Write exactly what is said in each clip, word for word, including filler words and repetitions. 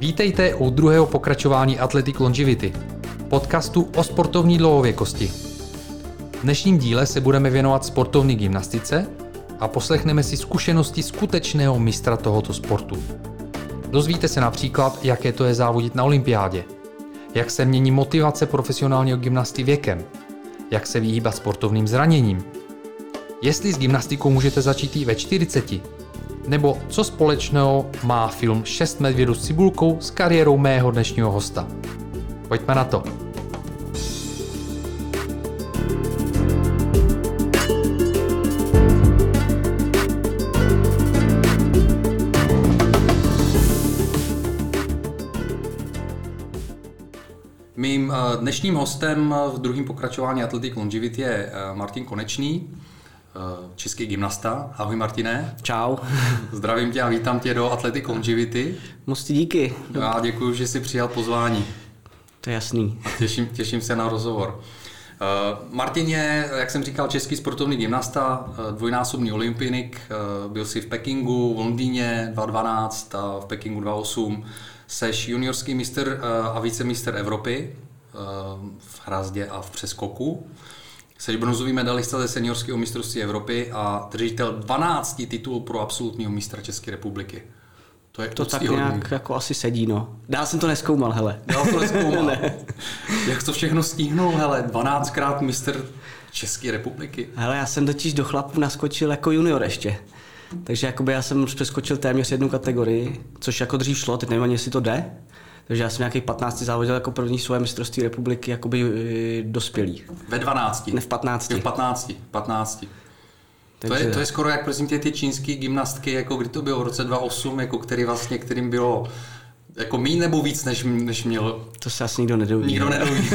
Vítejte u druhého pokračování Athletic Longevity, podcastu o sportovní dlouhověkosti. V dnešním díle se budeme věnovat sportovní gymnastice a poslechneme si zkušenosti skutečného mistra tohoto sportu. Dozvíte se například, jaké to je závodit na olympiádě, jak se mění motivace profesionálního gymnasty věkem, jak se vyhýbat sportovním zraněním, jestli s gymnastikou můžete začít i ve čtyřiceti, nebo co společného má film Šest medvědů s cibulkou s kariérou mého dnešního hosta. Pojďme na to. Mým dnešním hostem v druhém pokračování Athletic Longevity je Martin Konečný, český gymnasta. Ahoj Martine. Čau. Zdravím tě a vítám tě do Athletic Longevity. Moc ti díky. Já děkuji, že jsi přijal pozvání. To je jasný. A těším, těším se na rozhovor. Martin je, jak jsem říkal, český sportovní gymnasta, dvojnásobný olympionik. Byl jsi v Pekingu, v Londýně dva tisíce dvanáct a v Pekingu dva tisíce osm. Seš juniorský mistr a vicemistr Evropy v hrazdě a v přeskoku. Jsi bronzový medalista ze seniorského mistrovství Evropy a držitel dvanácti titulů pro absolutního mistra České republiky. To je to tak nějak jako asi sedí, no. Dál jsem to nezkoumal, hele. Dál to nezkoumal. Ne. Jak to všechno stihnul, hele, dvanáctkrát mistr České republiky. Hele, já jsem totiž do chlapů naskočil jako junior ještě. Takže jakoby já jsem přeskočil téměř jednu kategorii, což jako dřív šlo, teď nevím ani, jestli to jde. Takže já jsem nějakých patnáct závodil jako první svoje mistrovství republiky jakoby dospělý. Ve dvanácti? Ne, v patnácti. V patnácti, patnácti. Takže... To, je, to je skoro jak prosím tě ty čínský gymnastky, jako kdy to bylo v roce dva tisíce osm, jako který vlastně, kterým bylo jako míň nebo víc, než, než měl. To se asi nikdo nedoví. Nikdo nedoví.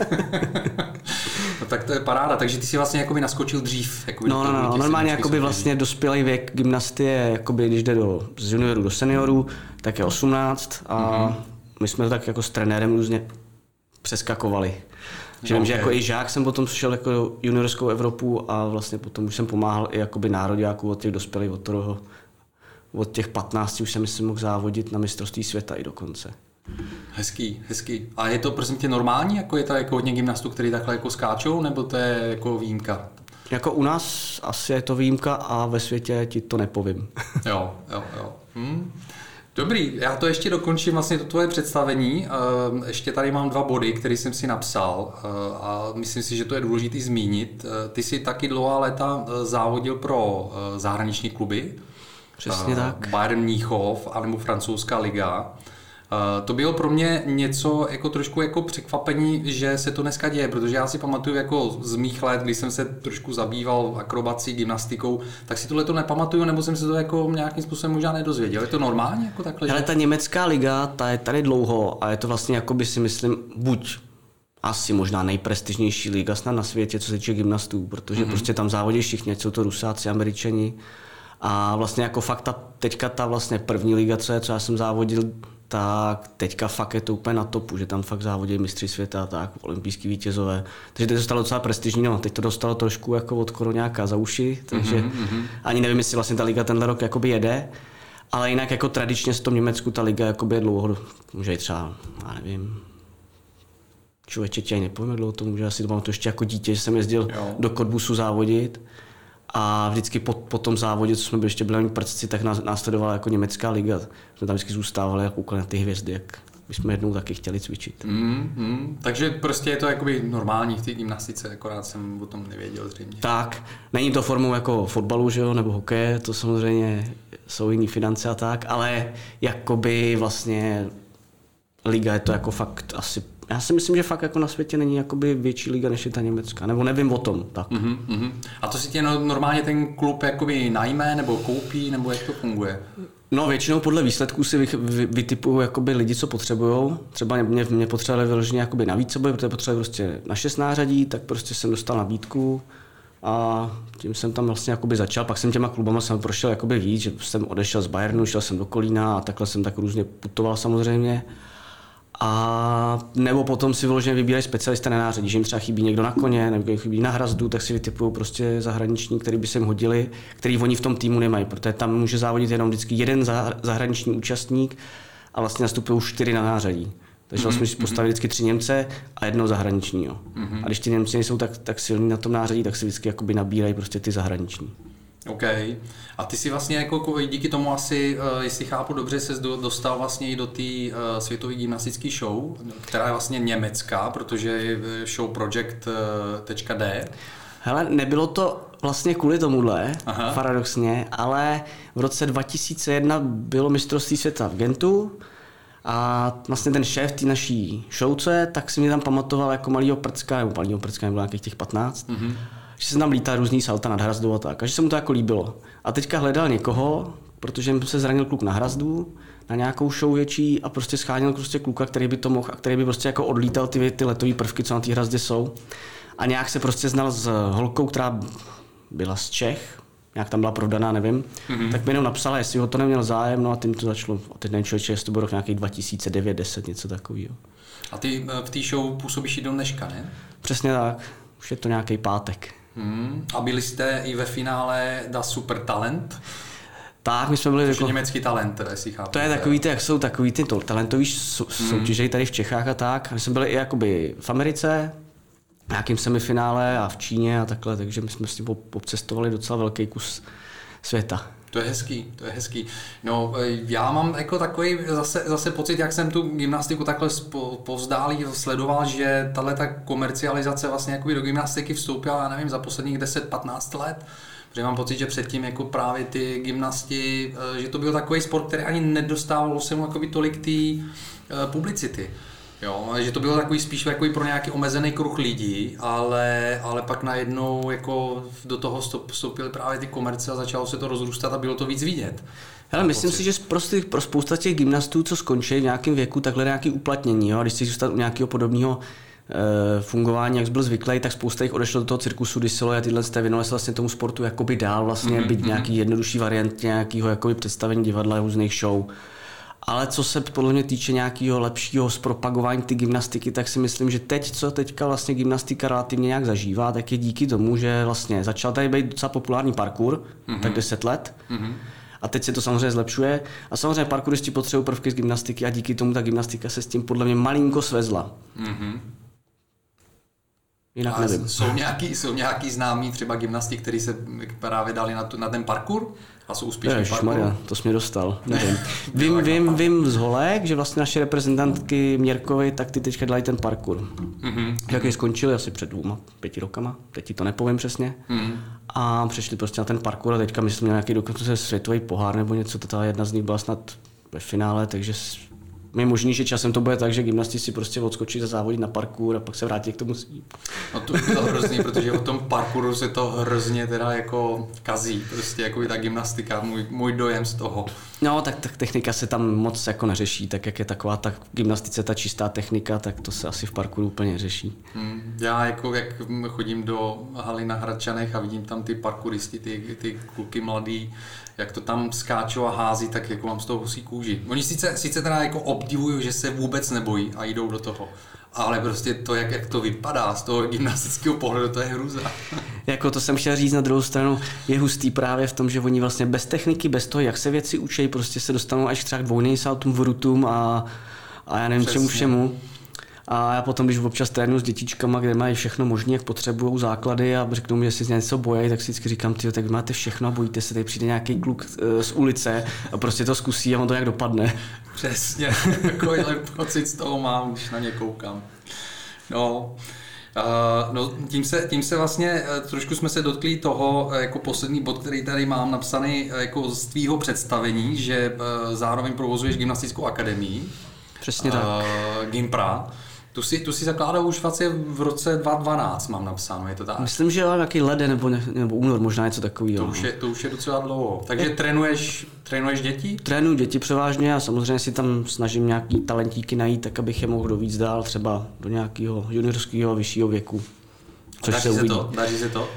No tak to je paráda, takže ty si vlastně jakoby naskočil dřív. Jakoby no, no, no, normálně jakoby vlastně dospělý věk gymnasty je, jakoby, když jde do, z juniorů do seniorů, tak je osmnáct a mm-hmm. my jsme to tak jako s trenérem různě přeskakovali. Že no, vím, okay. že jako i žák jsem potom šel jako juniorskou Evropu a vlastně potom už jsem pomáhal i jakoby nároďáků od těch dospělých, od toho, od těch patnácti už jsem myslím mohl závodit na mistrovství světa i dokonce. Hezký, hezký. A je to prosím tě normální, jako je to jako hodně gymnastů, který takhle jako skáčou, nebo to je jako výjimka? Jako u nás asi je to výjimka a ve světě ti to nepovím. Jo, jo, jo. Hm. Dobrý, já to ještě dokončím vlastně to tvoje představení. Ještě tady mám dva body, které jsem si napsal a myslím si, že to je důležité zmínit. Ty jsi taky dlouhá léta závodil pro zahraniční kluby. Přesně tak. Bayern Mnichov anebo francouzská liga. Uh, to bylo pro mě něco jako trošku jako překvapení, že se to dneska děje, protože já si pamatuju jako z mých let, když jsem se trošku zabýval akrobací, gymnastikou, tak si tohle to nepamatuju, nebo jsem se to jako nějakým způsobem možná nedozvěděl. Je to normálně jako takhle? Ale ta německá liga, ta je tady dlouho a je to vlastně jako by si myslím buď asi možná nejprestižnější liga snad na světě, co se týče gymnastů, protože mm-hmm. prostě tam závodí všichni, jsou to Rusáci, Američani a vlastně jako fakt ta, teďka ta vlastně první liga, co je, co já jsem závodil, tak teďka fakt je to úplně na topu, že tam fakt závodí mistři světa, tak olympijský vítězové. Takže teď to stalo docela prestižní, no teď to dostalo trošku jako od koroňáka za uši, takže mm-hmm. ani nevím, jestli vlastně ta liga tenhle rok jakoby jede, ale jinak jako tradičně v tom Německu ta liga jakoby je dlouho, může i třeba, já nevím, člověče tě ani nepovím, dlouho to může asi to mám to ještě jako dítě, že jsem jezdil jo. do Cottbusu závodit. A vždycky po, po tom závodě, co jsme byli ještě byli prcci, tak nás, následovala jako německá liga. Jsme tam vždycky zůstávali jako koukali na ty hvězdy, jak bychom jednou taky chtěli cvičit. Mm, mm, takže prostě je to jakoby normální v té gymnastice, akorát jsem o tom nevěděl zřejmě. Tak, není to formou jako fotbalu, že jo, nebo hokeje, to samozřejmě jsou jiný finance a tak, ale jakoby vlastně liga je to jako fakt asi. Já si myslím, že fakt jako na světě není jakoby větší liga než je ta německá, nebo nevím o tom. Tak. Uh-huh, uh-huh. A to si tě normálně ten klub jakoby najme, nebo koupí, nebo jak to funguje? No většinou podle výsledků si vy, vy, vytipují jakoby lidi, co potřebujou. Třeba mě, mě potřebovali vyloženě jakoby na víc sobě, protože potřebovali prostě na šest nářadí, tak prostě jsem dostal nabídku a tím jsem tam vlastně jakoby začal. Pak jsem těma klubama jsem prošel jakoby víc, že jsem odešel z Bayernu, šel jsem do Kolína a takhle jsem tak různě putoval samozřejmě. A nebo potom si vyloženě vybírají specialista na nářadí, že jim třeba chybí někdo na koně, nebo chybí na hrazdu, tak si vytipují prostě zahraniční, který by se jim hodili, který oni v tom týmu nemají, protože tam může závodit jenom vždycky jeden zahraniční účastník a a vlastně nastupují už čtyři na nářadí. Takže vlastně musíš postavit vždycky tři Němce a jednoho zahraničního. Mm-hmm. A když ty Němci nejsou tak, tak silní na tom nářadí, tak si vždycky jakoby nabírají prostě ty zahraniční. OK. A ty si vlastně jako díky tomu asi, jestli chápu dobře, se dostal vlastně i do té světové gymnastické show, která je vlastně německá, protože je show project tečka d. Hele, nebylo to vlastně kvůli tomuhle, Aha. paradoxně, ale v roce dva tisíce jedna bylo mistrovství světa v Gentu a vlastně ten šéf té naší showce, tak si mě tam pamatoval jako malýho prcka, nebo malýho prcka, nebo nějakých těch patnáct, mm-hmm. že jsem tam lítal různý salta nad hrazdou a tak, a že se mu to jako líbilo. A teďka hledal někoho, protože se zranil kluk na hrazdu, na nějakou show větší a prostě scháněl prostě kluka, který by to mohl a který by prostě jako odlítal ty, ty letové prvky, co na té hrazdě jsou. A nějak se prostě znal s holkou, která byla z Čech, nějak tam byla prodaná, nevím, mm-hmm. tak mi jenom napsala, jestli ho to neměl zájem, no a tím to začalo, a teď nevím člověče, jestli to bylo nějaký dva tisíce devět deset, něco takového. A ty v té show působíš i do dneška, ne? Přesně tak, už je to nějaký pátek. Hmm. A byli jste i ve finále Da Super Talent? Tak, my jsme byli... Což je německý talent, jestli chápu. To je takový, ty, jak jsou takový ty talentový soutěže hmm. tady v Čechách a tak. My jsme byli i jakoby v Americe, v nějakým semifinále a v Číně a takhle, takže my jsme si obcestovali docela velký kus světa. To je hezký, to je hezký. No, já mám jako takový zase, zase pocit, jak jsem tu gymnastiku takhle povzdálí sledoval, že tahle ta komercializace vlastně jakoby do gymnastiky vstoupila, já nevím, za posledních deset patnáct let. Protože mám pocit, že předtím jako právě ty gymnasti, že to byl takový sport, který ani nedostával se mu jakoby tolik té publicity. Jo, že to bylo takový spíš takový pro nějaký omezený kruh lidí, ale, ale pak najednou jako do toho vstoupily právě ty komerce a začalo se to rozrůstat a bylo to víc vidět. Hele, myslím si, že prostě pro spousta těch gymnastů, co skončí v nějakém věku, takhle nějaké uplatnění, jo? Když si zůstat u nějakého podobného e, fungování, jak jsi byl zvyklý, tak spousta jich odešlo do toho cirkusu, Disolo a tyhle jste věnovali se vlastně tomu sportu jakoby dál, vlastně mm-hmm. být nějaký jednodušší variant nějakého jakoby představení divadla, různých show. Ale co se podle mě týče nějakého lepšího zpropagování ty gymnastiky, tak si myslím, že teď, co teďka vlastně gymnastika relativně nějak zažívá, tak je díky tomu, že vlastně začal tady být docela populární parkour, mm-hmm. tak deset let. Mm-hmm. A teď se to samozřejmě zlepšuje. A samozřejmě parkouristi potřebují prvky z gymnastiky a díky tomu ta gymnastika se s tím podle mě malinko svezla. Mm-hmm. Jinak nevím. Jsou nějaký, jsou nějaký známí třeba gymnasti, kteří se právě dali na, tu, na ten parkour a jsou úspěšní v parkouru? To jsi mě dostal. Nevím. vím, vím, vím z holek, že vlastně naše reprezentantky Měrkovi, tak ty teďka dělají ten parkour. Mm-hmm. Jak skončili asi před dvouma, pěti rokama, teď ti to nepovím přesně. Mm-hmm. A přešli prostě na ten parkour a teďka myslím nějaký dokonce světový pohár nebo něco, ta jedna z nich byla snad ve finále, takže je možný, že časem to bude tak, že gymnasti si prostě odskočí za závodit na parkour a pak se vrátí k tomu svým. No to je to hrozný, protože o tom parkouru se to hrozně teda jako kazí, prostě jako ta gymnastika, můj, můj dojem z toho. No tak, tak technika se tam moc jako neřeší, tak jak je taková ta gymnastice, ta čistá technika, tak to se asi v parkouru úplně řeší. Hmm, já jako jak chodím do haly na Hradčanech a vidím tam ty parkouristi, ty, ty kluky mladý, jak to tam skáčou a hází, tak jako mám z toho husí kůži. Oni sice, sice teda jako obdivují, že se vůbec nebojí a jdou do toho. Ale prostě to, jak, jak to vypadá z toho gymnastického pohledu, to je hrůza. Jako to jsem chtěl říct, na druhou stranu je hustý právě v tom, že oni vlastně bez techniky, bez toho, jak se věci učí, prostě se dostanou až třeba k dvojnej saltům, vrutům a, a já nevím Přesně. čemu všemu. A já potom, když občas trénuji s dětičkama, kde mají všechno možné, jak potřebují základy a řeknou mi, že si něco bojí, tak si vždycky říkám, tyjo, tak vy máte všechno a bojíte se, tady přijde nějaký kluk z ulice a prostě to zkusí a on to nějak dopadne. Přesně, takovýhle pocit z toho mám, když na ně koukám. No, Uh, no tím, se, tím se vlastně trošku jsme se dotkli toho jako poslední bod, který tady mám napsaný jako z tvýho představení, že uh, zároveň provozuješ gymnastickou akademii. Přesně tak. Uh, Gimpra. Tu si, tu si zakládal už vlastně v roce dva tisíce dvanáct, mám napsáno, je to tak? Myslím, že nějaký leden nebo, nebo únor, možná něco takového. To už je, to už je docela dlouho. Takže je... trénuješ, trénuješ děti? Trénuju děti převážně a samozřejmě si tam snažím nějaký talentíky najít, tak abych je mohl dovíc dál, třeba do nějakého juniorského vyššího věku. Což daří se, se to? Daří se to?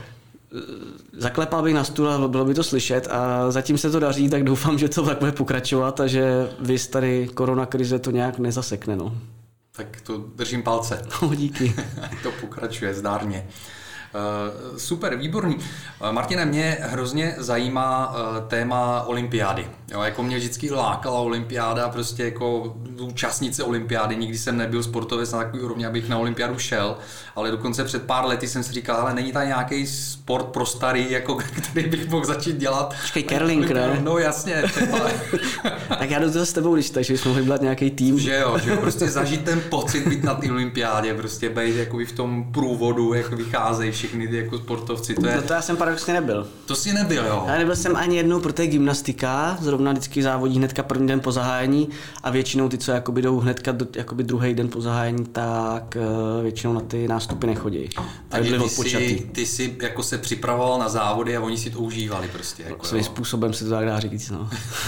Zaklepal bych na stůl a bylo by to slyšet a zatím se to daří, tak doufám, že to tak bude pokračovat a že vys tady koronakrize to nějak nezasekne. No. Tak to držím palce. No, díky. To pokračuje zdárně. Uh, super, výborný. Uh, Martine, mě hrozně zajímá uh, téma olympiády. Jo, jako mě vždycky lákala olympiáda, prostě jako účastnice olympiády. Nikdy jsem nebyl sportovec na takový úrovni, abych na olympiádu šel, ale dokonce před pár lety jsem si říkal, ale není tady nějaký sport pro starý, jako, který bych mohl začít dělat. Počkej, curling, ne? No jasně. Tak já do toho s tebou, když tak, že jsme mohli být nějaký tým. Že jo, že jo, prostě zažít ten pocit být na té olympiádě, prostě být jakoby v tom průvodu, jak vycházejí všichni ty jako sportovci. To je... No to já jsem paradoxně nebyl. To si nebyl, jo? Já nebyl jsem ani jednou, protože gymnastika, zrovna vždycky závodí hnedka první den po zahájení a většinou ty, co jakoby jdou hnedka do, jakoby druhý den po zahájení, tak uh, většinou na ty nástupy nechodí. Takže ty jsi, ty jsi jako se připravoval na závody a oni si to užívali prostě. Jako, svým způsobem se to tak dá říct, no.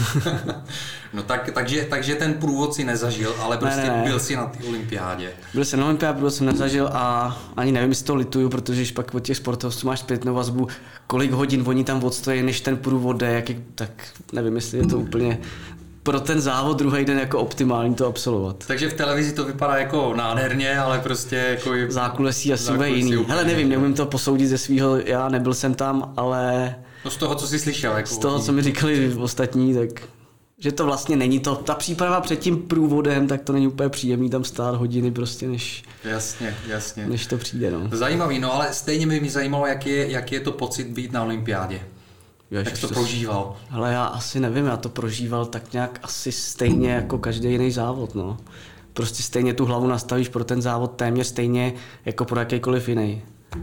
No tak, takže, takže ten průvod si nezažil, ale prostě ne, ne, ne. byl si na té olympiádě. Byl jsem na olympiádě, průvod jsem nezažil a ani nevím, jestli to lituju, protože když pak od těch sportovců máš zpětnou vazbu, kolik hodin oni tam odstojí, než ten průvod jde, jak je, tak nevím, jestli je to úplně pro ten závod druhý den jako optimální to absolvovat. Takže v televizi to vypadá jako nádherně, ale prostě jako... Je... Zákulisí asi bude jiný. Úplně. Hele, nevím, neumím to posoudit ze svýho, já nebyl jsem tam, ale... No z toho, co jsi slyšel. Jako z toho, co mi říkali ostatní, tak... Že to vlastně není to, ta příprava před tím průvodem, tak to není úplně příjemný tam stát hodiny prostě, než, jasně, jasně. než to přijde. No. Zajímavý, no ale stejně by mě zajímalo, jak je, jak je to pocit být na olympiádě. Jež, jak to prožíval? Hele, já asi nevím, já to prožíval tak nějak asi stejně jako každý jiný závod. No. Prostě stejně tu hlavu nastavíš pro ten závod téměř stejně jako pro jakýkoliv jiný.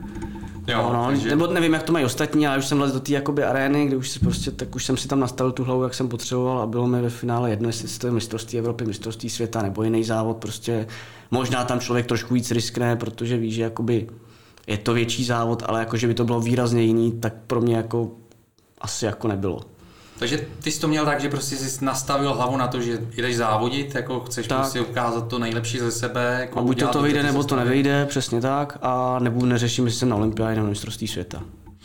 Jo, no, no, takže... Nebo nevím, jak to mají ostatní, ale už jsem vlez do té jakoby arény, kde už si prostě, tak už jsem si tam nastavil tu hlavu, jak jsem potřeboval a bylo mi ve finále jedno, jestli to je mistrovství Evropy, mistrovství světa nebo jiný závod, prostě možná tam člověk trošku víc riskne, protože ví, že jakoby je to větší závod, ale jako, že by to bylo výrazně jiný, tak pro mě jako asi jako nebylo. Takže ty jsi to měl tak, že prostě jsi nastavil hlavu na to, že jdeš závodit, jako chceš tak. Prostě ukázat to nejlepší ze sebe. Jako a buď to, to vyjde, nebo to nevejde, přesně tak, a nebo neřeším, jestli jsem na olympiádě nebo mistrovství světa.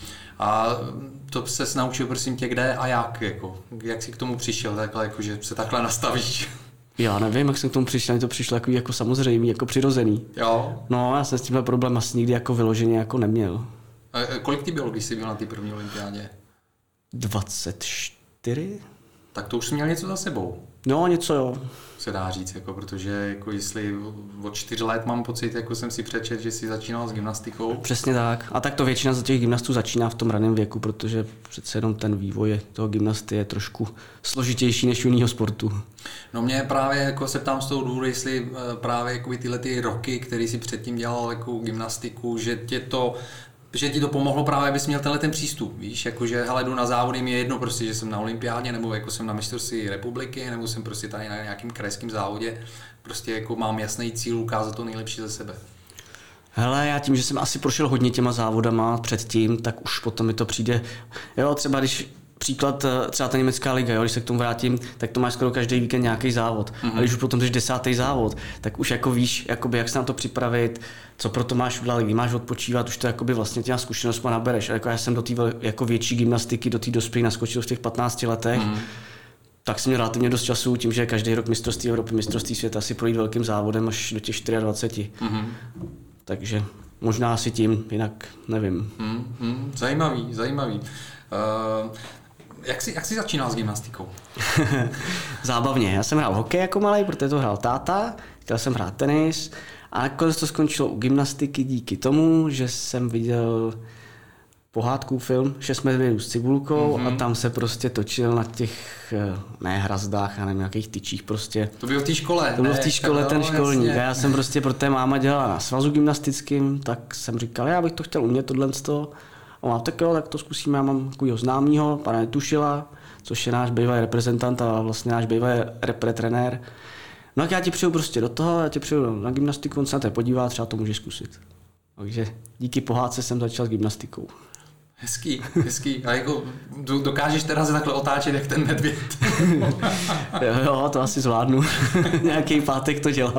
A to ses naučil, prosím tě, kde a jak, jako, jak jsi k tomu přišel, takhle, jako, že se takhle nastavíš? Já nevím, jak jsem k tomu přišel, mi to přišlo jako, jako samozřejmý, jako přirozený. Jo. No, já jsem s tímhle problém asi nikdy jako vyloženě jako neměl. A kolik ty bylo, když jsi byl na té první olympiádě? dvacet čtyři. Tak to už jsi měl něco za sebou. No, něco jo. Se dá říct, jako, protože jako jestli od čtyř let mám pocit, jako jsem si přečet, že jsi začínal s gymnastikou. Přesně tak. A tak to většina z těch gymnastů začíná v tom raném věku, protože přece jenom ten vývoj toho gymnasty je trošku složitější než u jiného sportu. No mě právě jako se ptám z toho důvodu, jestli právě jako tyhle ty roky, který si předtím dělal jako gymnastiku, že tě to že ti to pomohlo právě, abys měl tenhle ten přístup, víš, jakože hele, jdu na závody, mi je jedno prostě, že jsem na olympiádě, nebo jako jsem na mistrovství republiky, nebo jsem prostě tady na nějakým krajském závodě, prostě jako mám jasný cíl ukázat to nejlepší ze sebe. Hele, já tím, že jsem asi prošel hodně těma závodama předtím, tak už potom mi to přijde, jo, třeba když příklad, třeba ta německá liga, jo, když se k tomu vrátím, tak to máš skoro každý víkend nějaký závod. Mm-hmm. A když už potom jdeš desátý závod, tak už jako víš, jakoby, jak se na to připravit, co pro to máš udělat, kdy máš odpočívat, už to jakoby vlastně těma zkušenostma nabereš. A jako já jsem do té jako větší gymnastiky, do té dospělých naskočil v těch patnácti letech, mm-hmm. tak jsem měl relativně dost času tím, že každý rok mistrovství Evropy, mistrovství světa si projít velkým závodem až do těch dvaceti čtyři. Mm-hmm. Takže možná asi tím, jinak nevím. Mm-hmm. Zajímavý, zajímavý. Uh... Jak jsi, jak jsi začínal s gymnastikou? Zábavně. Já jsem hrál hokej jako malej, protože to hrál táta, chtěl jsem hrát tenis a nakonec to skončilo u gymnastiky díky tomu, že jsem viděl pohádku film Šest medvědů s cibulkou mm-hmm. a tam se prostě točil na těch, ne hrazdách, já nevím, nějakých tyčích prostě. To bylo v té škole. To bylo v té škole ten školník. A já jsem prostě, protože máma dělala na svazu gymnastickým, tak jsem říkal, já bych to chtěl umět tohle. A tak jo, tak to zkusíme, já mám takovýho známýho, pana Netušila, což je náš bývalý reprezentant a vlastně náš bývalý repre trenér. No tak já ti přijdu prostě do toho, já ti přijdu na gymnastiku, on se na to podívá, třeba to můžeš zkusit. Takže díky pohádce jsem začal s gymnastikou. Hezký, hezký. A jako dokážeš teda se takhle otáčet, jak ten medvěd? jo, jo, to asi zvládnu. Nějaký pátek to dělám.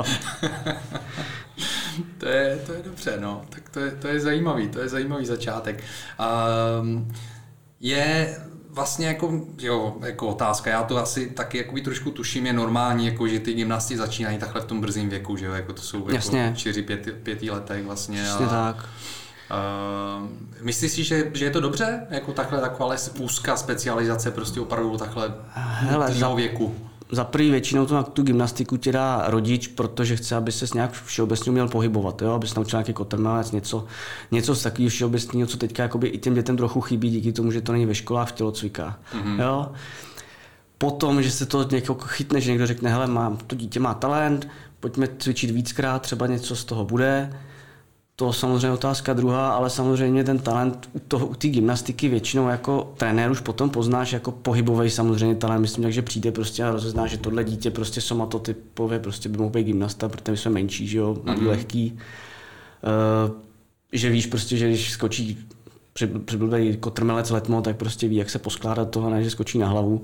To je, to je dobře, no. Tak to je, to je zajímavý, to je zajímavý začátek. Um, je vlastně jako, jo, jako otázka, já to asi taky jakoby trošku tuším, je normální, jako, že ty gymnasti začínají takhle v tom brzém věku, že jo, jako to jsou jako čtyři, pět, pěti letech vlastně. Jasně tak. Uh, myslíš si, že, že je to dobře? Jako takhle taková úzká specializace prostě opravdu takhle tvýho věku? Za prvý většinou to na tu gymnastiku ti dá rodič, protože chce, aby ses nějak všeobecně uměl pohybovat, jo? Aby se naučil nějaký kotrmelec, něco, něco z takového všeobecného, co teďka jakoby i těm dětem trochu chybí díky tomu, že to není ve školách v tělocvikách. Mm-hmm. Jo? Potom, že se to někoho chytne, že někdo řekne, hele, mám, to dítě má talent, pojďme cvičit víckrát, třeba něco z toho bude. To samozřejmě otázka druhá, ale samozřejmě ten talent u toho, u té gymnastiky většinou jako trenér už potom poznáš jako pohybový samozřejmě talent, myslím, takže přijde prostě a rozezná, že tohle dítě prostě somatotypově prostě by mohl být gymnasta, protože my jsme menší, že jo, malý, mm-hmm. lehký. Uh, že víš prostě, že když skočí přiblbej kotrmelec letmo, tak prostě ví, jak se poskládat toho, ne, že skočí na hlavu.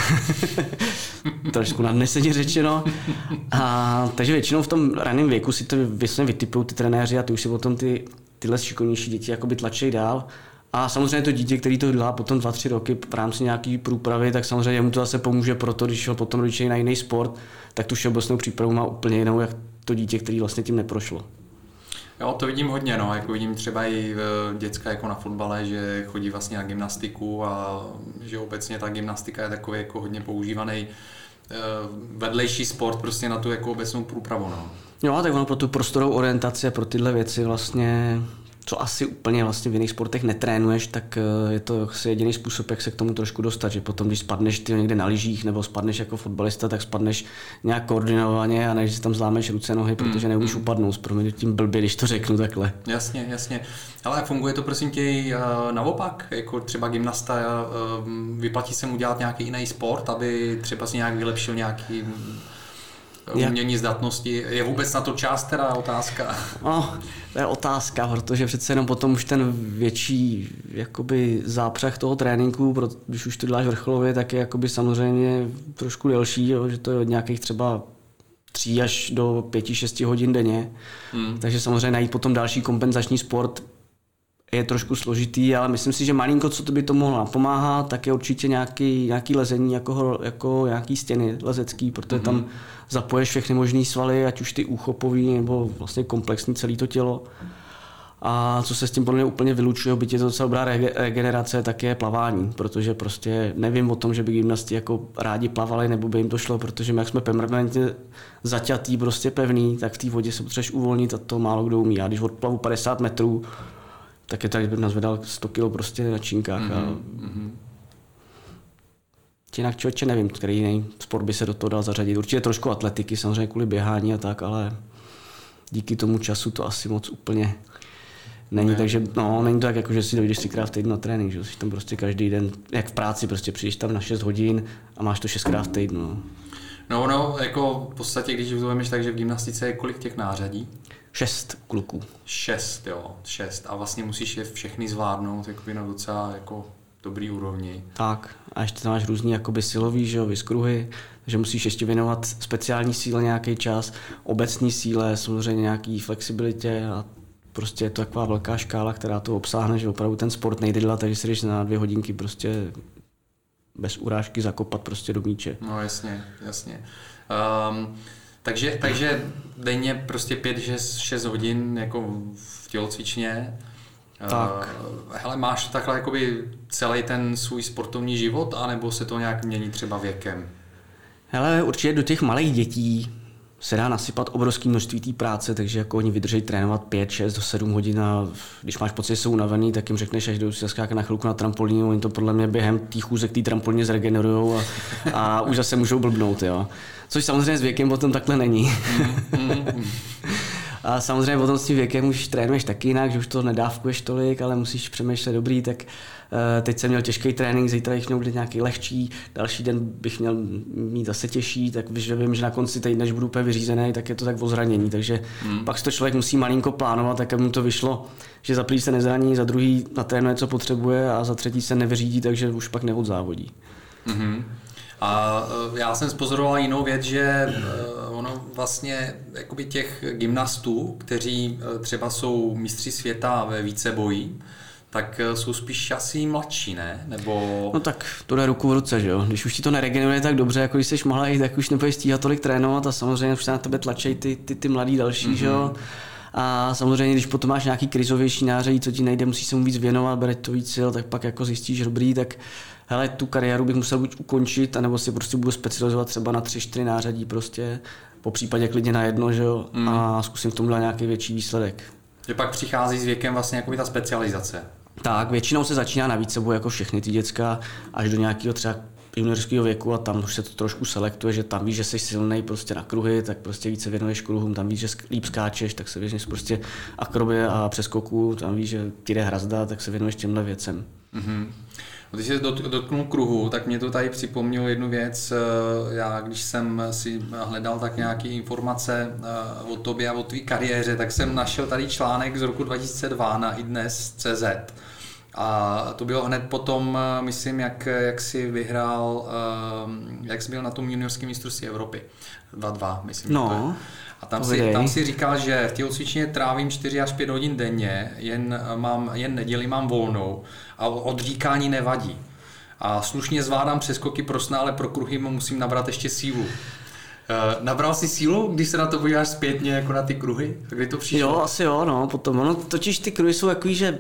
Trošku nadneseně řečeno. A, takže většinou v tom raném věku si to vytipují ty trenéři a ty už si potom ty, tyhle šikovnější děti jakoby tlačí dál. A samozřejmě to dítě, který to dělá potom dva, tři roky v rámci nějaký průpravy, tak samozřejmě mu to zase pomůže proto, když ho potom rodiče na jiný sport, tak tu všeobecnou přípravu má úplně jinou, jak to dítě, který vlastně tím neprošlo. Jo, to vidím hodně, no, jako vidím třeba i děcka jako na fotbale, že chodí vlastně na gymnastiku a že obecně ta gymnastika je takový jako hodně používaný vedlejší sport prostě na tu jako obecnou průpravu, no. Jo, tak ono pro tu prostorovou orientaci a pro tyhle věci vlastně, co asi úplně vlastně v jiných sportech netrénuješ, tak je to asi jediný způsob, jak se k tomu trošku dostat, že potom, když spadneš ty někde na lyžích nebo spadneš jako fotbalista, tak spadneš nějak koordinovaně a než si tam zlámeš ruce, nohy, protože neumíš mm. upadnout, promiň tím blbě, když to řeknu takhle. Jasně, jasně. Ale funguje to prosím tě naopak, jako třeba gymnasta, vyplatí se mu dělat nějaký jiný sport, aby třeba si nějak vylepšil nějaký umění zdatnosti. Je vůbec na to čas teda otázka? No, to je otázka, protože přece jenom potom už ten větší jakoby zápřah toho tréninku, když už to děláš vrcholově, tak je jakoby samozřejmě trošku delší, jo, že to je od nějakých třeba tří až do pěti, šesti hodin denně. Hmm. Takže samozřejmě najít potom další kompenzační sport je trošku složitý, ale myslím si, že malinko, co to by to mohlo napomáhat, tak je určitě nějaký, nějaký lezení, jako, jako nějaký stěny lezecký, protože mm-hmm. tam zapoješ všechny možný svaly, ať už ty úchopový, nebo vlastně komplexní celé to tělo. A co se s tím podle mě úplně vylučuje, byť je to docela dobrá regenerace, tak je plavání, protože prostě nevím o tom, že by gymnasti jako rádi plavali, nebo by jim to šlo, protože my jak jsme permanentně zaťatý, prostě pevný, tak v té vodě se potřebuješ uvolnit a to málo kdo umí. A když odplavu padesát metrů, tak je tak, kdybych nazvedal sto kilo prostě na činkách. Mm-hmm. A... Jinak člověče nevím, který jiný sport by se do toho dal zařadit. Určitě trošku atletiky, samozřejmě kvůli běhání a tak, ale díky tomu času to asi moc úplně není. Ne. Takže no, není to tak, jako, že si dojdeš třikrát v týdnu na trénink, že jsi tam prostě každý den, jak v práci, prostě přijdeš tam na šest hodin a máš to šestkrát v týdnu. No, no, jako v podstatě, když to vemeš tak, že v gymnastice je kolik těch nářadí? Šest kluků. Šest, jo, šest. A vlastně musíš je všechny zvládnout jakoby na docela jako dobrý úrovni. Tak, a ještě tam máš různý jakoby silový, že jo, vyskruhy, takže musíš ještě věnovat speciální síle nějaký čas, obecní síle, samozřejmě nějaký flexibilitě a prostě je to taková velká škála, která to obsáhne, že opravdu ten sport nejde dělat, takže si jdeš na dvě hodinky prostě bez urážky zakopat prostě do míče. No jasně, jasně. Um, takže, takže denně prostě pět, šest hodin jako v tělocvičně. Tak. Uh, hele, máš takhle jakoby celý ten svůj sportovní život, anebo se to nějak mění třeba věkem? Hele, určitě do těch malých dětí se dá nasypat obrovské množství té práce, takže jako oni vydrží trénovat pět, šest do sedm hodin a když máš pocit, že jsou unavený, tak jim řekneš, až jdou si zaskákat na chvilku na trampolínu, oni to podle mě během těch chůzek té trampolíně zregenerujou a, a už zase můžou blbnout, jo. Což samozřejmě s věkem potom takhle není. A samozřejmě potom s tím věkem už trénuješ taky jinak, že už to nedávkuješ tolik, ale musíš přemýšlet dobrý, tak uh, teď jsem měl těžký trénink, zítra bych měl být nějaký lehčí, další den bych měl mít zase těžší, tak vím, že na konci týdne, než budu úplně vyřízený, tak je to tak o zranění, takže hmm. pak si to člověk musí malinko plánovat, tak aby mu to vyšlo, že za první se nezraní, za druhý natrénuje, co potřebuje a za třetí se nevyřídí, takže už pak neodzávodí. Mm-hmm. A já jsem spozoroval jinou věc, že ono vlastně jakoby těch gymnastů, kteří třeba jsou mistři světa ve víceboji, tak jsou spíš asi mladší, ne? Nebo... No tak to jde ruku v ruce, že jo? Když už ti to neregeneruje tak dobře, jako když jsi malej, tak už nebudeš stíhat tolik trénovat a samozřejmě už se na tebe tlačí ty, ty, ty mladý další, mm-hmm. že jo? A samozřejmě, když potom máš nějaký krizovější nářadí, co ti nejde, musíš se mu víc věnovat, bere to víc sil, tak pak jako zjistíš, že dobrý, tak hele, tu kariéru bych musel buď ukončit, anebo si prostě budu specializovat třeba na tři, čtyři nářadí prostě, po případě klidně na jedno, že jo, mm. a zkusím v tomhle nějaký větší výsledek. Že pak přichází s věkem vlastně jakoby ta specializace. Tak, většinou se začíná na víceboji jako všechny ty děcka, až do nějakého třeba juniorského věku a tam už se to trošku selektuje, že tam víš, že jsi silnej prostě na kruhy, tak prostě více věnuješ kruhům, tam víš, že líp skáčeš, tak se věnuješ prostě akrobě a přeskoku, tam víš, že ti jde hrazda, tak se věnuješ těmhle věcem. Mm-hmm. Když se dotknul kruhu, tak mě to tady připomnělo jednu věc. Já, když jsem si hledal tak nějaké informace o tobě a o tvý kariéře, tak jsem našel tady článek z roku dva tisíce dva na idnes tečka cé zet. A to bylo hned potom, myslím, jak, jak jsi vyhrál, jak jsi byl na tom juniorském mistrovství Evropy. dva dva, myslím. No. To je. A tam si, tam si říkal, že v tělocvičně trávím čtyři až pět hodin denně, jen, mám, jen neděli mám volnou a odříkání nevadí. A slušně zvládám přeskoky pro sna, ale pro kruhy musím nabrat ještě sílu. Uh, nabral jsi sílu, když se na to podíváš zpětně jako na ty kruhy? Kdy to přišlo? Jo, asi jo, no, potom. Ono, totiž ty kruhy jsou takový, že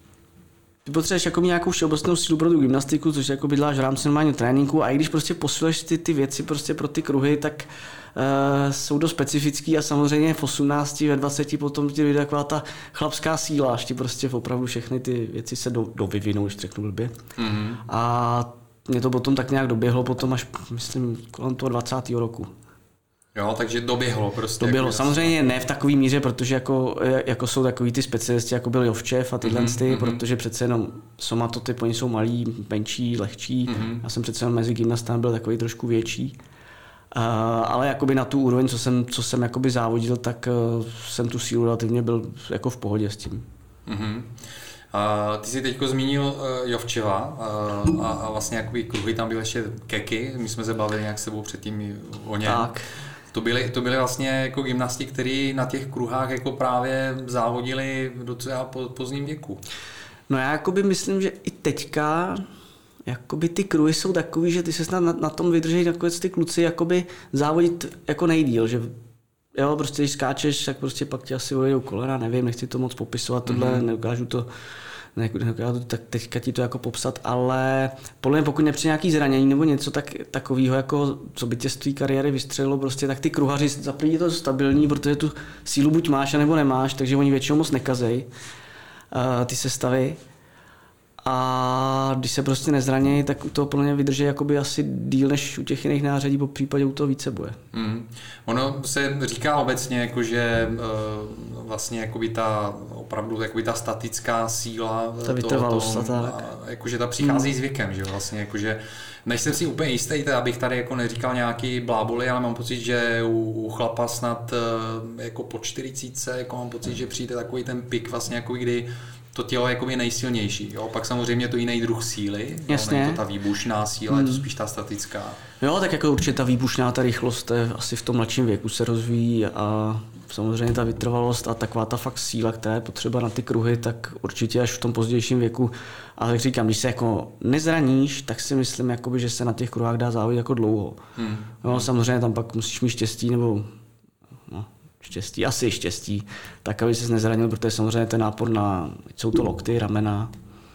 ty potřebuješ jako nějakou všeobecnou sílu pro tu gymnastiku, což jako děláš v rámci normálního tréninku, a i když prostě posiluješ ty, ty věci prostě pro ty kruhy, tak uh, jsou dost specifický a samozřejmě v osmnácti, ve dvaceti potom ti vyjde taková ta chlapská síla, až ti prostě opravdu všechny ty věci se do, dovyvinou, když řeknu blbě. Mm-hmm. A mě to potom tak nějak doběhlo potom až, myslím, kolem toho dvacátého roku. Jo, takže doběhlo prostě. Doběhlo, jako samozřejmě ne v takové míře, protože jako, jako jsou takový ty specialisti, jako byl Jovčev a tyhle mm-hmm, ty, mm-hmm. protože přece jenom somatotyp, oni jsou malí, menší, lehčí, mm-hmm. já jsem přece jenom mezi gymnastami byl takový trošku větší. Uh, ale jakoby na tu úroveň, co jsem, co jsem jakoby závodil, tak uh, jsem tu sílu relativně byl jako v pohodě s tím. Mm-hmm. Uh, ty jsi teďko zmínil uh, Jovčeva uh, a, a vlastně jakoby kruhy, tam byly ještě keky, my jsme se bavili nějak s sebou předtím o něm. Tak. To byly, to byly vlastně jako gymnasti, kteří na těch kruhách jako právě závodili docela po pozdním věku. No já jakoby myslím, že i teďka jakoby ty kruhy jsou takový, že ty se snad na, na tom vydrží nakonec ty kluci jakoby závodit jako nejdýl, že jo, prostě když skáčeš, tak prostě pak ti asi odejdou kolena, nevím, nechci to moc popisovat, tohle, mm-hmm. neukážu to Ne, tak teďka ti to jako popsat, ale podle mě pokud nepřijde nějaký zranění nebo něco tak, takového, jako co by tě z tvý kariéry vystřelilo, prostě, tak ty kruhaři zaprý je to stabilní, protože tu sílu buď máš, nebo nemáš, takže oni většinou moc nekazej uh, ty sestavy. A když se prostě nezranějí, tak u toho podle mě vydrží jakoby asi díl než u těch jiných nářadí, po případě u toho víceboje. Mm. Ono se říká obecně, jako, že uh, vlastně jakoby ta opravdu jakoby ta statická síla, ta vytrvalost, jakože ta přichází mm. s věkem, že vlastně jakože nejsem si úplně jistý, abych tady jako neříkal nějaký bláboli, ale mám pocit, že u, u chlapa snad uh, jako po čtyřicítce, jako mám pocit, že přijde takový ten pik vlastně jako kdy to tělo je jakoby nejsilnější. Jo? Pak samozřejmě je to jiný druh síly. Jasně. Jo? Není to ta výbušná síla, hmm. je to spíš ta statická. Jo, tak jako určitě ta výbušná, ta rychlost je asi v tom mladším věku se rozvíjí a samozřejmě ta vytrvalost a taková ta fakt síla, která je potřeba na ty kruhy, tak určitě až v tom pozdějším věku. Ale jak říkám, když se jako nezraníš, tak si myslím, jakoby, že se na těch kruhách dá závodit jako dlouho. Hmm. Jo, samozřejmě tam pak musíš mít štěstí nebo no, štěstí, asi štěstí, tak aby ses nezranil, protože samozřejmě ten nápor na, jsou to lokty, ramena,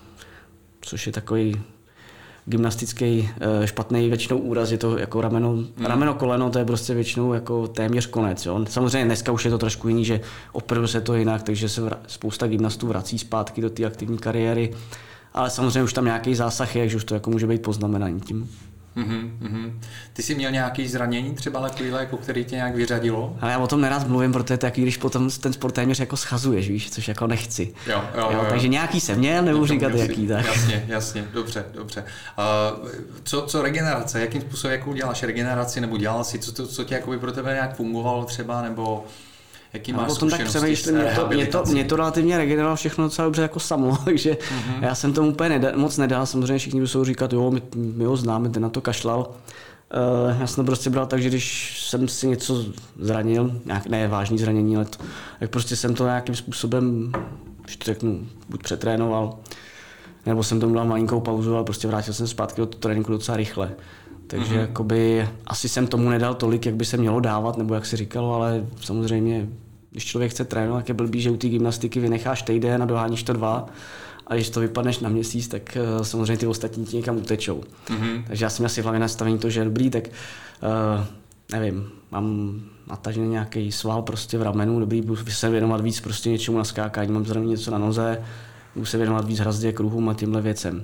což je takový gymnastický špatný většinou úraz, je to jako rameno, mm. rameno koleno, to je prostě většinou jako téměř konec. Jo. Samozřejmě dneska už je to trošku jiný, že opravdu se to jinak, takže se vra, spousta gymnastů vrací zpátky do té aktivní kariéry, ale samozřejmě už tam nějaký zásah je, že už to jako může být poznamenaný tím. Mm-hmm, mm-hmm. Ty jsi měl nějaké zranění třeba takovýhle, jako který tě nějak vyřadilo? Ale já o tom nerád mluvím, protože to je taky, když potom ten sport téměř jako schazuješ, víš, což jako nechci. Jo, jo, jo, jo. Takže nějaký jsem měl, nebudu říkat jasný, jaký. Tak. Jasně, jasně, dobře, dobře. Uh, co, co regenerace, jakým způsobem jakou děláš regeneraci, nebo dělal jsi, co, to, co tě jakoby pro tebe nějak fungovalo třeba, nebo jaký máš zkušenosti s rehabilitací? Mě to, mě to relativně regenerovalo všechno docela dobře jako samo, takže mm-hmm. já jsem tomu úplně nedal, moc nedal, samozřejmě všichni budou říkat, jo, my, my ho známe, ten na to kašlal. Uh, já jsem to prostě bral tak, že když jsem si něco zranil, nějak, ne vážný zranění, ale to, tak prostě jsem to nějakým způsobem, když to řeknu, buď přetrénoval, nebo jsem tomu dal malinkou pauzu, ale prostě vrátil jsem zpátky do tréninku docela rychle. Takže mm-hmm. jakoby, asi jsem tomu nedal tolik, jak by se mělo dávat, nebo jak se říkalo, ale samozřejmě Když člověk chce trénovat, tak je blbý, že u té gymnastiky vynecháš týden a doháníš to dva. A když to vypadneš na měsíc, tak uh, samozřejmě ty ostatní ti někam utečou. Mm-hmm. Takže já jsem asi v hlavě nastavení to, že je dobrý, tak uh, nevím, mám natažený nějaký sval prostě v ramenu, dobrý, budu se věnovat víc prostě něčemu na skákání, mám zrovna něco na noze, budu se věnovat víc hrazdě, kruhům a tímhle věcem.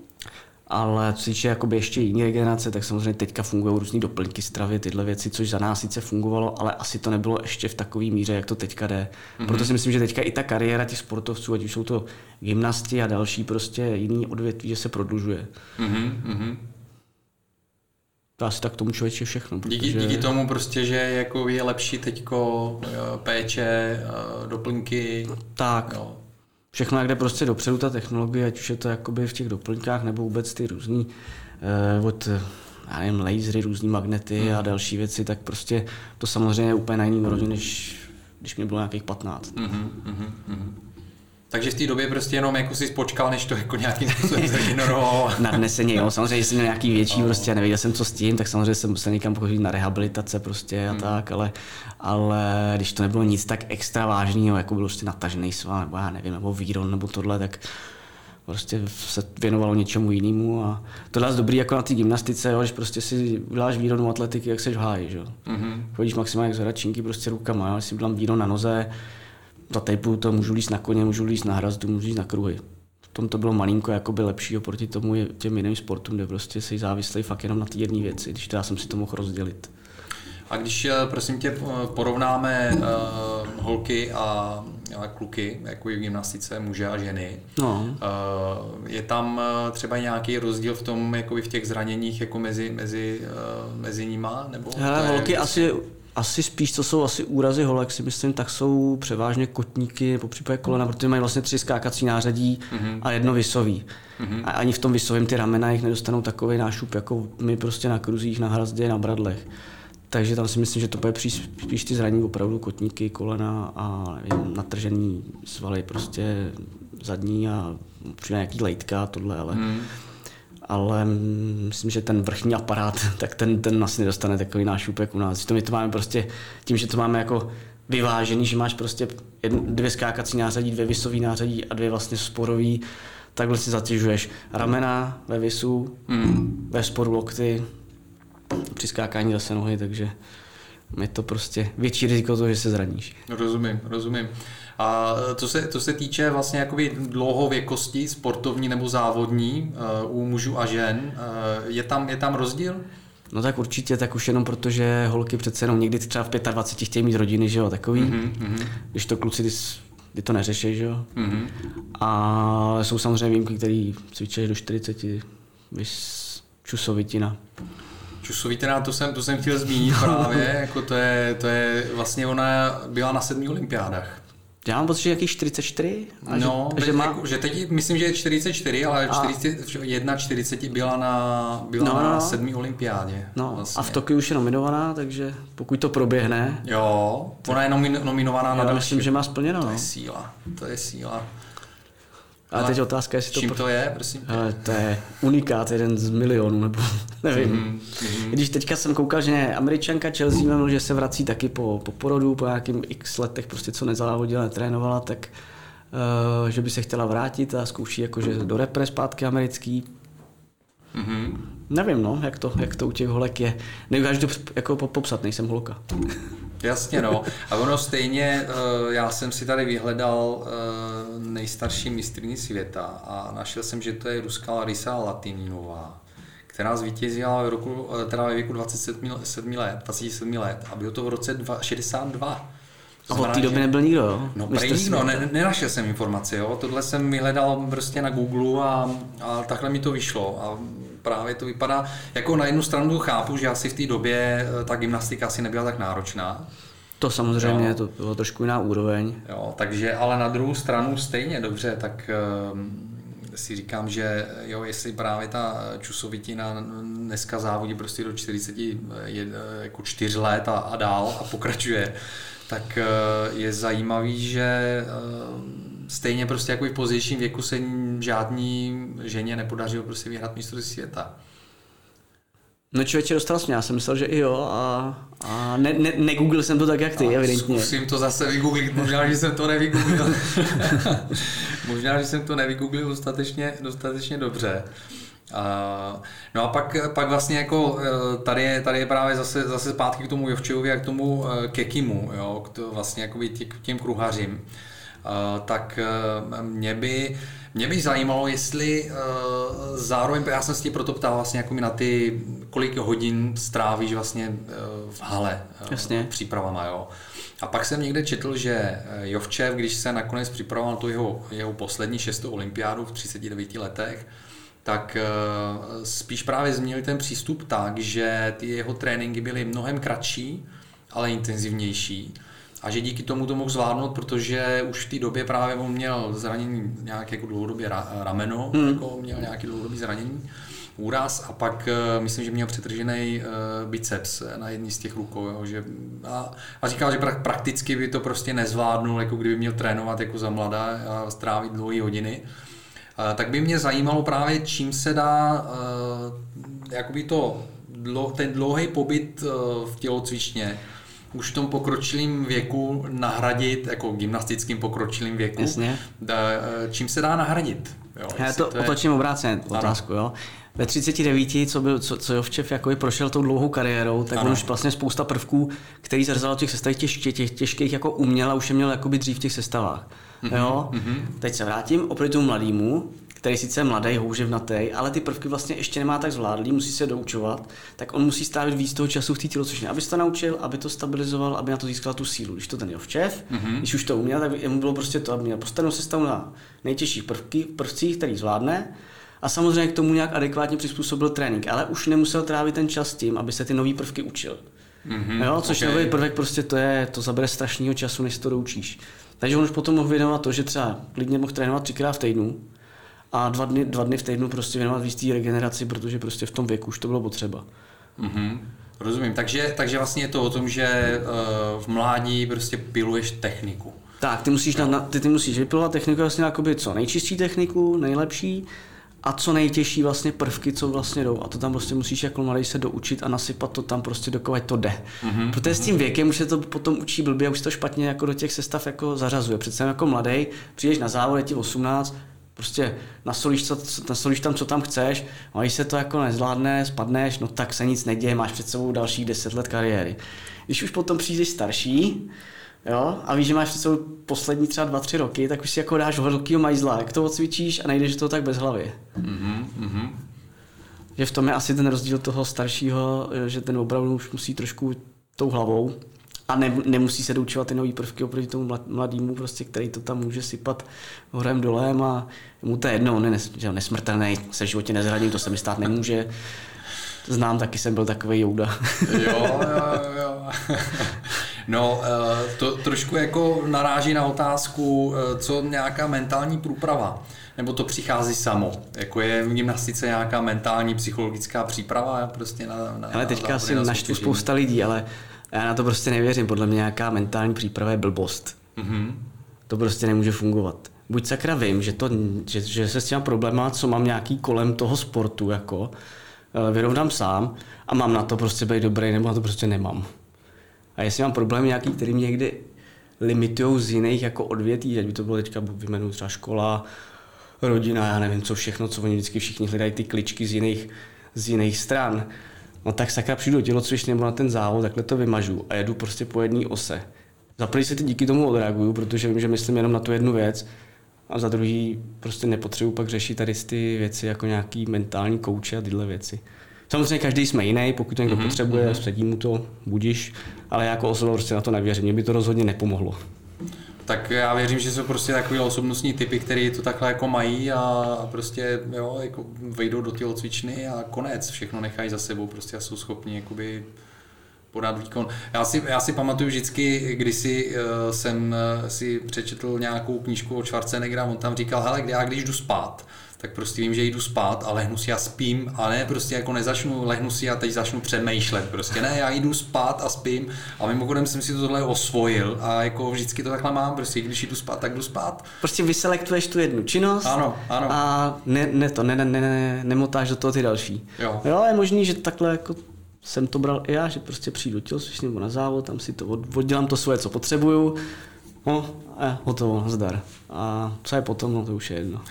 Ale co se týče jakoby ještě jiné regenerace, tak samozřejmě teďka fungují různý doplňky stravy, tyhle věci, což za nás sice fungovalo, ale asi to nebylo ještě v takové míře, jak to teďka jde. Mm-hmm. Proto si myslím, že teďka i ta kariéra těch sportovců, ať už jsou to gymnasti a další prostě jiný odvětví, že se prodlužuje. Mm-hmm. To asi tak tomu člověče všechno. Protože... Díky, díky tomu prostě, že jako je lepší teďko péče, doplňky. Tak. Jo. Všechno, jak jde prostě dopředu ta technologie, ať už je to jakoby v těch doplňkách, nebo vůbec ty různý eh, od, já nevím, lasery, různý magnety hmm. a další věci, tak prostě to samozřejmě je úplně na jiný úrovni, než když mě bylo nějakých patnáct. Mm-hmm, mm-hmm. Takže v té době prostě jenom jako si počkal, než to jako nějakým způsobem zregenerovalo. Nadneseně, jo. Samozřejmě jsem měl nějaký větší, no. prostě nevěděl jsem, co s tím, tak samozřejmě jsem musel někam pochodit na rehabilitace prostě a hmm. tak, ale, ale když to nebylo nic tak extra vážného, jako byl prostě natažený sval, nebo já nevím, nebo výron, nebo tohle, tak prostě se věnovalo něčemu jinému a tohle je dobrý jako na té gymnastice, jo, když prostě si uděláš výronu atletiky, jak seš v háji, jo. Mm-hmm. Chodíš maximálně z hračinky prostě rukama, jo, když si udělám výron na noze, zatejpuju to, můžu líst na koně, můžu líst na hrazdu, můžu líst na kruhy. V tom to bylo malinko jakoby lepší oproti tomu těm jiným sportům, kde prostě jsi závislý fakt jenom na té jedné věci, když teda jsem si to mohl rozdělit. A když, prosím tě, porovnáme uh, holky a, a kluky, jako i v gymnastice, muže a ženy, no. uh, je tam třeba nějaký rozdíl v tom, jakoby v těch zraněních jako mezi, mezi, uh, mezi nima? Nebo Hele, holky je... asi... Asi spíš, co jsou asi úrazy holek, si myslím, tak jsou převážně kotníky, po případě kolena, protože mají vlastně tři skákací nářadí mm-hmm. a jedno visový. Mm-hmm. A ani v tom visovém ty ramena jich nedostanou takový nášup, jako my prostě na kruzích, na hrazdě, na bradlech. Takže tam si myslím, že to bude spíš ty zranění opravdu kotníky, kolena a nevím, natržený svaly prostě zadní a přijde nějaký lejtka a tohle, ale... Mm. ale myslím, že ten vrchní aparát, tak ten, ten asi nedostane takový nášupek u nás. To my to máme prostě tím, že to máme jako vyvážený, že máš prostě jedno, dvě skákací nářadí, dvě visový nářadí a dvě vlastně sporový, takhle si zatěžuješ ramena ve visu, mm. ve sporu lokty, při skákání zase nohy, takže je to prostě větší riziko toho, že se zraníš. Rozumím, rozumím. A co se, co se týče vlastně jakoby dlouhověkosti, sportovní nebo závodní u mužů a žen, je tam, je tam rozdíl? No tak určitě, tak už jenom protože holky přece jenom někdy třeba v dvaceti pěti chtějí mít rodiny, že jo, takový. Mm-hmm. Když to kluci, ty, ty to neřeší, že jo. Mm-hmm. A jsou samozřejmě výjimky, který cvičí do čtyřiceti, vys Čusovitina. Čusovitina, to jsem, to jsem chtěl zmínit právě, jako to je, to je, vlastně ona byla na sedmi olympiádách. Já mám pocit, že jaký čtyřicet čtyři? A no, že, že, má... jako, že teď myslím, že je čtyřicet čtyři, ale a... čtyřicet jedna čtyřicet byla na, byla no, na sedmý olympiádě. No, vlastně. A v Tokiu už je nominovaná, takže pokud to proběhne... Jo, ona je nomin, nominovaná na další. Myslím, že má splněno. To je síla, to je síla. A teď otázka, jestli to... Čím to je, prosím? Ale to je unikát, jeden z milionů, nebo nevím. Mm-hmm. Když teďka jsem koukal, že Američanka Chelsea Memel, že se vrací taky po, po porodu, po nějakým x letech, prostě co nezávodila, netrénovala, tak uh, že by se chtěla vrátit a zkouší jakože do repre zpátky americký. Mm-hmm. Nevím, no, jak to, jak to u těch holek je. Nedokážu to jako popsat, nejsem holka. Jasně, no. A ono stejně, já jsem si tady vyhledal nejstarší mistryni světa a našel jsem, že to je ruská Larisa Latininová, která zvítězila v roku, teda ve věku dvacet sedm let, dvacet sedm let a bylo to v roce šedesát dva. A od té doby nebyl nikdo, jo? No prej nikdo, ne, nenašel jsem informaci, jo. Tohle jsem vyhledal prostě na Google a, a takhle mi to vyšlo. A právě to vypadá, jako na jednu stranu chápu, že asi v té době ta gymnastika asi nebyla tak náročná. To samozřejmě, jo. To bylo trošku jiná úroveň. Jo, takže, ale na druhou stranu stejně dobře, tak um, si říkám, že jo, jestli právě ta Čusovitina dneska závodí prostě do čtyřicet jako čtyři let a, a dál a pokračuje, tak uh, je zajímavý, že uh, stejně prostě jako i v pozdějším věku se žádný ženě nepodařilo prostě vyhrát mistrovství světa. No člověče, dostal jsi mě, já jsem myslel, že i jo a, a ne, ne, negooglil jsem to tak, jak ty, a evidentně. Zkusím to zase vygooglit, možná, že jsem to nevygooglil. možná, že jsem to nevygooglil dostatečně, dostatečně dobře. Uh, no a pak, pak vlastně jako tady je, tady je právě zase, zase zpátky k tomu Jovčejovi a k tomu uh, Kekimu, jo, k to vlastně jakoby tě, k těm kruhařím. Uh, tak uh, mě by Mě by zajímalo, jestli uh, zároveň, já jsem se tě proto ptal vlastně jako mi na ty, kolik hodin strávíš vlastně uh, v hale uh, přípravama, jo. A pak jsem někde četl, že Jovčev, když se nakonec připravoval na tu jeho, jeho poslední šestou olympiádu v třiceti devíti letech, tak uh, spíš právě změnil ten přístup tak, že ty jeho tréninky byly mnohem kratší, ale intenzivnější. A že díky tomu to mohl zvládnout, protože už v té době právě on měl zranění nějaké jako dlouhodobě rameno, hmm. jako měl nějaký dlouhodobý zranění, úraz a pak uh, myslím, že měl přetržený uh, biceps na jedný z těch rukou. Jo, že, a, a říkal, že pra, prakticky by to prostě nezvládnul, jako kdyby měl trénovat jako za mladá a strávit dlouhé hodiny. Uh, tak by mě zajímalo právě, čím se dá uh, jakoby to, dlo, ten dlouhý pobyt uh, v tělocvičně už v tom pokročilém věku nahradit, jako gymnastickým pokročilým věku, Jasně. čím se dá nahradit. Jo, já to, to otočím obráceně otázku. Jo. Ve třiceti devíti, co, byl, co, co Jovčev jakoby prošel tou dlouhou kariérou, tak ano. On už vlastně spousta prvků, který zařazal těch sestavách těžkých, těch, těžkých jako uměl a už je měl jakoby dřív v těch sestavách. Mm-hmm. Jo. Mm-hmm. Teď se vrátím oproti tomu mladému, který sice je mladý, houževnatý, ale ty prvky vlastně ještě nemá tak zvládlý, musí se doučovat, tak on musí strávit víc toho času v té tělocvičně, aby se to naučil, aby to stabilizoval, aby na to získal tu sílu. Když to ten Jovčev, mm-hmm. když už to uměl, tak mu bylo prostě to, aby měl postavenou sestavu na nejtěžších prvky, prvcích, který zvládne, a samozřejmě k tomu nějak adekvátně přizpůsobil trénink, ale už nemusel trávit ten čas tím, aby se ty nový prvky učil. Mm-hmm. Jo, což okay. Nový prvek prostě to je, to zabere strašného času, než si to doučíš. Takže on už potom mohl věnovat to, že třeba klidně mohl trénovat třikrát v týdnu, a dva dny, dva dny v týdnu prostě věnovat víc té regeneraci, protože prostě v tom věku už to bylo potřeba. Mm-hmm. Rozumím, takže, takže vlastně je to o tom, že uh, v mládí prostě piluješ techniku. Tak, ty musíš, na, na, ty, ty musíš vypilovat techniku vlastně jakoby co nejčistší techniku, nejlepší a co nejtěžší vlastně prvky, co vlastně jdou. A to tam prostě musíš jako mladý se doučit a nasypat to tam prostě dokovat to jde. Mm-hmm. Protože s tím věkem už se to potom učí blbě a už to špatně jako do těch sestav jako zařazuje. Přece jako mladý, přijdeš na závod, je ti osmnáct, prostě nasolíš, co, nasolíš tam, co tam chceš, a když se to jako nezvládne, spadneš, no tak se nic neděje, máš před sebou dalších deset let kariéry. Když už potom přijdeš starší, jo, a víš, že máš před sebou poslední třeba dva, tři roky, tak už si jako dáš velkýho majzla, jak to odcvičíš a nejdeš to tak bez hlavy. Mm-hmm. Že v tom je asi ten rozdíl toho staršího, že ten opravdu už musí trošku tou hlavou a ne, nemusí se doučovat ty nový prvky oproti tomu mladému, prostě, který to tam může sypat horem dolem a mu to je jedno, on je nes, nesmrtelný, se v životě nezraním, to se mi stát nemůže. Znám, taky jsem byl takovej Jouda. Jo, jo, jo. No, to trošku jako naráží na otázku, co nějaká mentální průprava, nebo to přichází samo, jako je v gymnastice nějaká mentální, psychologická příprava prostě na, na ale teďka asi naštvu spousta lidí, ale já na to prostě nevěřím, podle mě nějaká mentální příprava je blbost. Mm-hmm. To prostě nemůže fungovat. Buď sakra vím, že, to, že, že se s těma problémama, co mám nějaký kolem toho sportu, jako, vyrovnám sám a mám na to prostě být dobrý, nebo na to prostě nemám. A jestli mám problém nějaký, který mě někdy limitujou z jiných jako odvětví, ať by to bylo teďka vyjmenuji třeba škola, rodina, já nevím co všechno, co oni vždycky všichni hledají ty kličky z jiných, z jiných stran, no tak sakra přijdu do tělocvičny nebo na ten závod, takhle to vymažu a jedu prostě po jedné ose. Za první se ty díky tomu odreaguju, protože vím, že myslím jenom na tu jednu věc a za druhý prostě nepotřebuji pak řešit tady ty věci jako nějaký mentální kouče a tyhle věci. Samozřejmě každý jsme jiný, pokud to někdo mm-hmm. potřebuje, sedí mu to, budiš, ale já jako osoba prostě na to nevěřím, mě by to rozhodně nepomohlo. Tak já věřím, že jsou prostě takové osobnostní typy, které to takhle jako mají a prostě jo, jako vejdou do tělocvičny a konec, všechno nechají za sebou prostě a jsou schopni jakoby podat výkon. Já si, já si pamatuju vždycky, když si, uh, jsem uh, si přečetl nějakou knížku od Schwarzeneggera, on tam říkal, hele, já když jdu spát, tak prostě vím, že jdu spát a lehnu si a spím, a ne prostě jako nezačnu, lehnu si a teď začnu přemýšlet, prostě ne, já jdu spát a spím a mimochodem jsem si to tohle osvojil a jako vždycky to takhle mám, prostě když jdu spát, tak jdu spát. Prostě vyselektuješ tu jednu činnost ano, ano. a ne, ne to, ne, ne, ne, ne, nemotáš do toho ty další. Jo. jo, je možný, že takhle jako jsem to bral i já, že prostě přijdu tělocvičně nebo na závod, tam si to od, oddělám to svoje, co potřebuju, no a hotovo, zdar. A co je potom, no to už je jedno.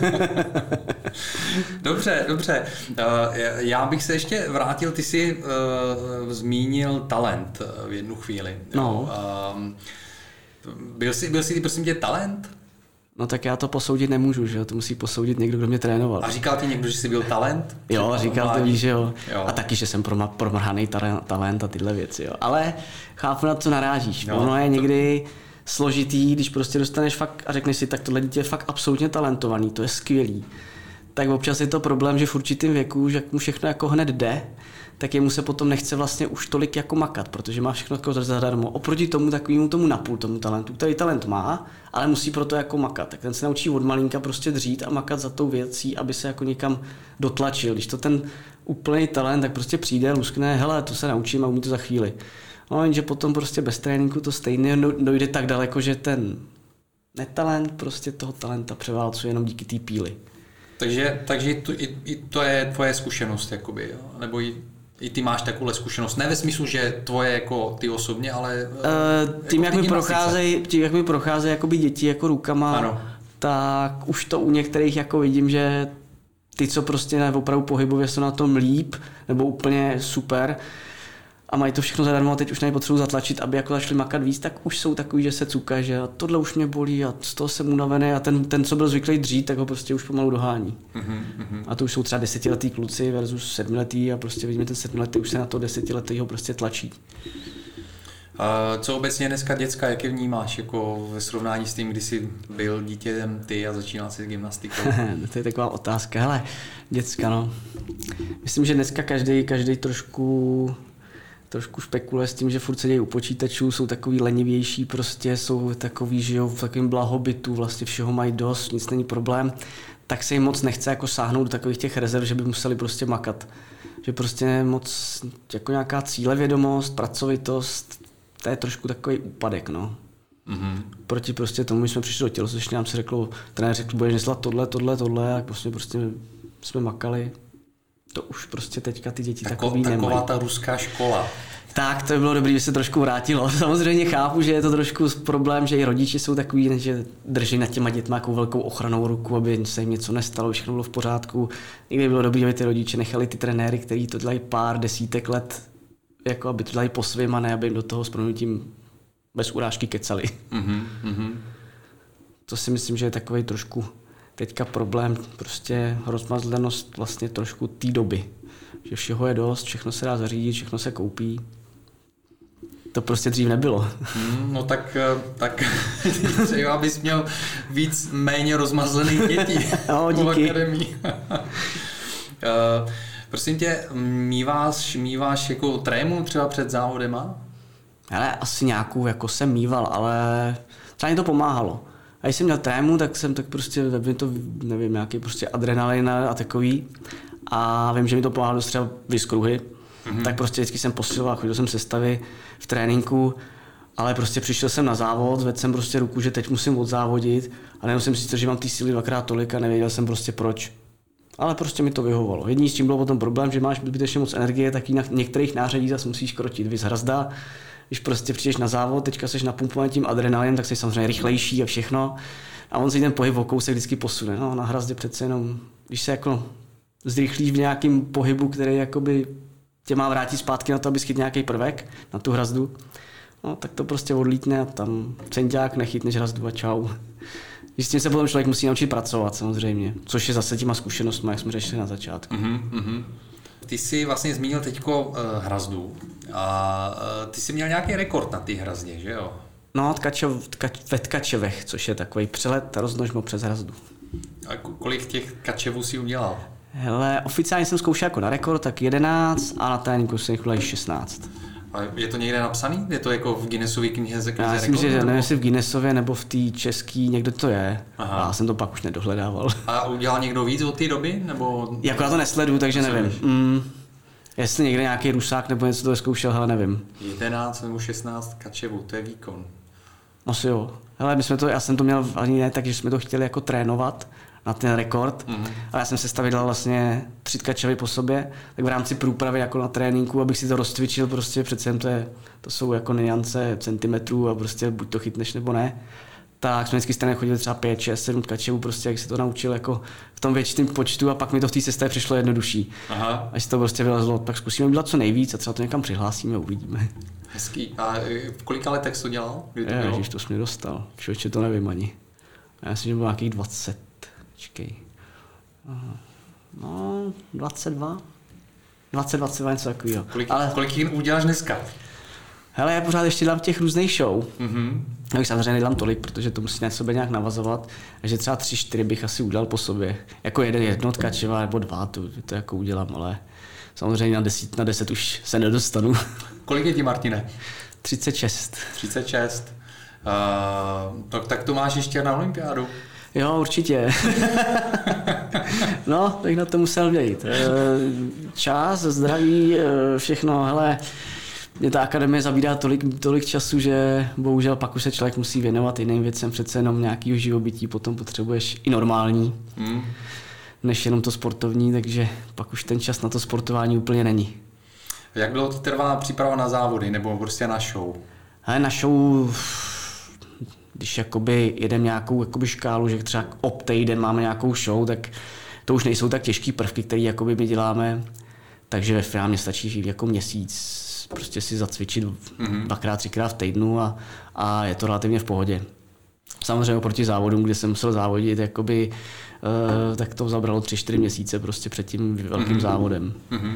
Dobře, dobře. Já bych se ještě vrátil, ty jsi uh, zmínil talent v jednu chvíli. No. Uh, byl jsi, byl jsi ty, prosím tě, talent? No tak já to posoudit nemůžu, že jo, to musí posoudit někdo, kdo mě trénoval. A říkal ti někdo, že jsi byl talent? Jo, říkal to, víš, že jo. jo. A taky, že jsem promrhaný talent a tyhle věci, jo. Ale chápu, na co narážíš. Jo, ono je to... někdy složitý, když prostě dostaneš fakt a řekneš si, tak tohle dítě je fakt absolutně talentovaný, to je skvělý. Tak občas je to problém, že v určitém věku, že mu všechno jako hned jde, tak jemu se potom nechce vlastně už tolik jako makat, protože má všechno jako zadarmo. Oproti tomu takovému tomu napůl tomu talentu, který talent má, ale musí proto jako makat. Tak ten se naučí od malinka prostě dřít a makat za tou věcí, aby se jako někam dotlačil. Když to ten úplný talent, tak prostě přijde, luskne, hele, to se naučím a umí to za chvíli. No, jenže potom prostě bez tréninku to stejně dojde tak daleko, že ten netalent prostě toho talenta převálcuje jenom díky té píly. Takže, takže to, i, i to je tvoje zkušenost, jakoby, jo? Nebo i, i ty máš takovou zkušenost, ne ve smyslu, že tvoje jako ty osobně, ale uh, tím, jako jak mi procházejí, tím, jak mi procházejí jakoby děti jako rukama, ano. Tak už to u některých jako vidím, že ty, co prostě ne, opravdu pohybově jsou na tom líp, nebo úplně super, a mají to všechno zadarmo a teď už nepotřebuji zatlačit, aby jako začali makat víc, tak už jsou takový, že se cuká, že tohle už mě bolí a z toho jsem unavený a ten, ten, co byl zvyklý dřít, tak ho prostě už pomalu dohání. Mm-hmm. A to už jsou třeba desetiletí kluci versus sedmiletí a prostě vidíme, ten sedmiletý už se na to desetiletýho prostě tlačí. Uh, co obecně dneska děcka, jak je vnímáš jako ve srovnání s tím, kdy jsi byl dítětem ty a začínal si s gymnastikou? To je taková otázka. Hele, děcka, no. Myslím, že dneska každý, každý trošku trošku špekuluje s tím, že furt sedějí u počítačů, jsou takový lenivější, prostě jsou takový, žijou v takovém blahobytu, vlastně všeho mají dost, nic není problém, tak se jim moc nechce jako sáhnout do takových těch rezerv, že by museli prostě makat. Že prostě moc jako nějaká cílevědomost, pracovitost, to je trošku takový úpadek, no. Mm-hmm. Proti prostě tomu, když jsme přišli do tělocvičny, nám se řeklo, trenér řekl, budeš neslat tohle, tohle, tohle, a prostě, prostě jsme makali. To už prostě teďka ty děti Tako, takový nemají. Taková ta ruská škola. Tak, to by bylo dobré, že se trošku vrátilo. Samozřejmě chápu, že je to trošku problém, že i rodiče jsou takový, že drží nad těma dětma jako velkou ochranou ruku, aby se jim něco nestalo, všechno bylo v pořádku. Někdy bylo dobré, aby ty rodiče nechali ty trenéry, kteří to dělají pár desítek let, jako aby to dělají po svým a ne, aby jim do toho s prominutím bez urážky kecali. Mm-hmm. To si myslím, že je takový trošku teďka problém, prostě rozmazlenost vlastně trošku té doby. Že všeho je dost, všechno se dá zařídit, všechno se koupí. To prostě dřív nebylo. Hmm, no tak, tak třeba bys měl víc méně rozmazlených dětí. No, díky. uh, prosím tě, míváš, míváš jako trému třeba před závodema? Hele, asi nějakou jako jsem míval, ale třeba mi to pomáhalo. A když jsem měl trému, tak jsem tak prostě, mi to, nevím, nějaký prostě adrenalin a takový. A vím, že mi to pomáhalo třeba vyskruhy. Mm-hmm. Tak prostě vždycky jsem posiloval, chodil jsem sestavy v tréninku, ale prostě přišel jsem na závod, zvedl jsem prostě ruku, že teď musím odzávodit a nejenom jsem si, že mám ty síly dvakrát tolik a nevěděl jsem prostě proč. Ale prostě mi to vyhovovalo. Jediný s tím byl potom problém, že máš zbytečně moc energie, tak jinak některých nářadí zase musíš krotit. Vys hrazda, když prostě přijdeš na závod, teďka jsi napumpovaný tím adrenalinem, tak jsi samozřejmě rychlejší a všechno. A on si ten pohyb o kousek vždycky posune. No, na hrazdě přece jenom, když se jako zrychlíš v nějakém pohybu, který jakoby tě má vrátit zpátky na to, aby schyt nějaký prvek na tu hrazdu, no tak to prostě odlítne a tam centák nechytneš hrazdu a čau. S tím se potom člověk musí naučit pracovat samozřejmě, což je zase těma zkušenostmi, jak jsme řešili na začátku. Mm-hmm. Ty jsi vlastně zmínil teďko uh, hrazdu a uh, ty jsi měl nějaký rekord na té hrazdě, že jo? No, tkačov, tkač, ve Tkačevech, což je takový přelet roznožmo přes hrazdu. A kolik těch Tkačevů jsi udělal? Hele, oficiálně jsem zkoušel jako na rekord, tak jedenáct a na tréninku jsem jich šestnáct. A je to někde napsaný? Je to jako v Guinnessově knize? Já myslím, že nevím, jestli v Guinnessově nebo v té české, někdo to je. Aha. Já jsem to pak už nedohledával. A udělal někdo víc od té doby? Nebo... Jako já to nesleduju, takže nevím. Mm, jestli někde nějaký Rusák nebo něco to zkoušel, hele, nevím. jedenáct nebo šestnáct kačevů, to je výkon. Asi jo. Hele, my jsme to, já jsem to měl ani ne, takže jsme to chtěli jako trénovat na ten rekord. Mm-hmm. Ale já jsem se stavil vlastně tři kačevy po sobě, tak v rámci průpravy jako na tréninku, abych si to rozcvičil, prostě přece jen to, je, to jsou jako niance centimetrů a prostě buď to chytneš nebo ne. Tak jsme vždycky stejně chodili třeba pět, šest, sedm kačevů, prostě jak se to naučil jako v tom větším počtu a pak mi to v té sestavě přišlo jednodušší. Aha. Až to prostě vylezlo, tak zkusíme udělat co nejvíc a třeba to někam přihlásíme, uvidíme. Hezký. A v kolika letech jsi to dělal? To Ježiš, to jsi mě dostal. Člověče, to nevím ani. Já myslím, že bylo nějakých dvacet. Čekej. No, dvacet dva. dvacet, dvacet dva, něco takového. Kolik, Ale... kolik jich uděláš dneska? Hele, já pořád ještě dělám těch různých show. Mm-hmm. Já už samozřejmě nedělám tolik, protože to musí na sebe nějak navazovat. Takže třeba tři, čtyři bych asi udělal po sobě. Jako jeden jednotka třeba nebo dva, to, to jako udělám, ale samozřejmě na deset, na deset už se nedostanu. Kolik je ti, Martine? třicet šest. třicet šest. Uh, tak, tak to máš ještě na olympiádu. Jo, určitě. No, tak na to musel být. Čas, zdraví, všechno, hele, mě ta akademie zabírá tolik, tolik času, že bohužel pak už se člověk musí věnovat jiným věcem, přece jenom nějakýho živobytí, potom potřebuješ i normální, hmm. než jenom to sportovní, takže pak už ten čas na to sportování úplně není. Jak dlouho ti trvá příprava na závody, nebo prostě na show? Hele, na show... Když jakoby jedeme nějakou jakoby škálu, že třeba ob týden máme nějakou show, tak to už nejsou tak těžký prvky, které jakoby my děláme. Takže ve finále mě stačí jako měsíc prostě si zacvičit mm-hmm. dvakrát, třikrát v týdnu a, a je to relativně v pohodě. Samozřejmě oproti závodům, kde jsem musel závodit, jakoby, uh, tak to zabralo tři, čtyři měsíce prostě před tím velkým mm-hmm. závodem. Mm-hmm.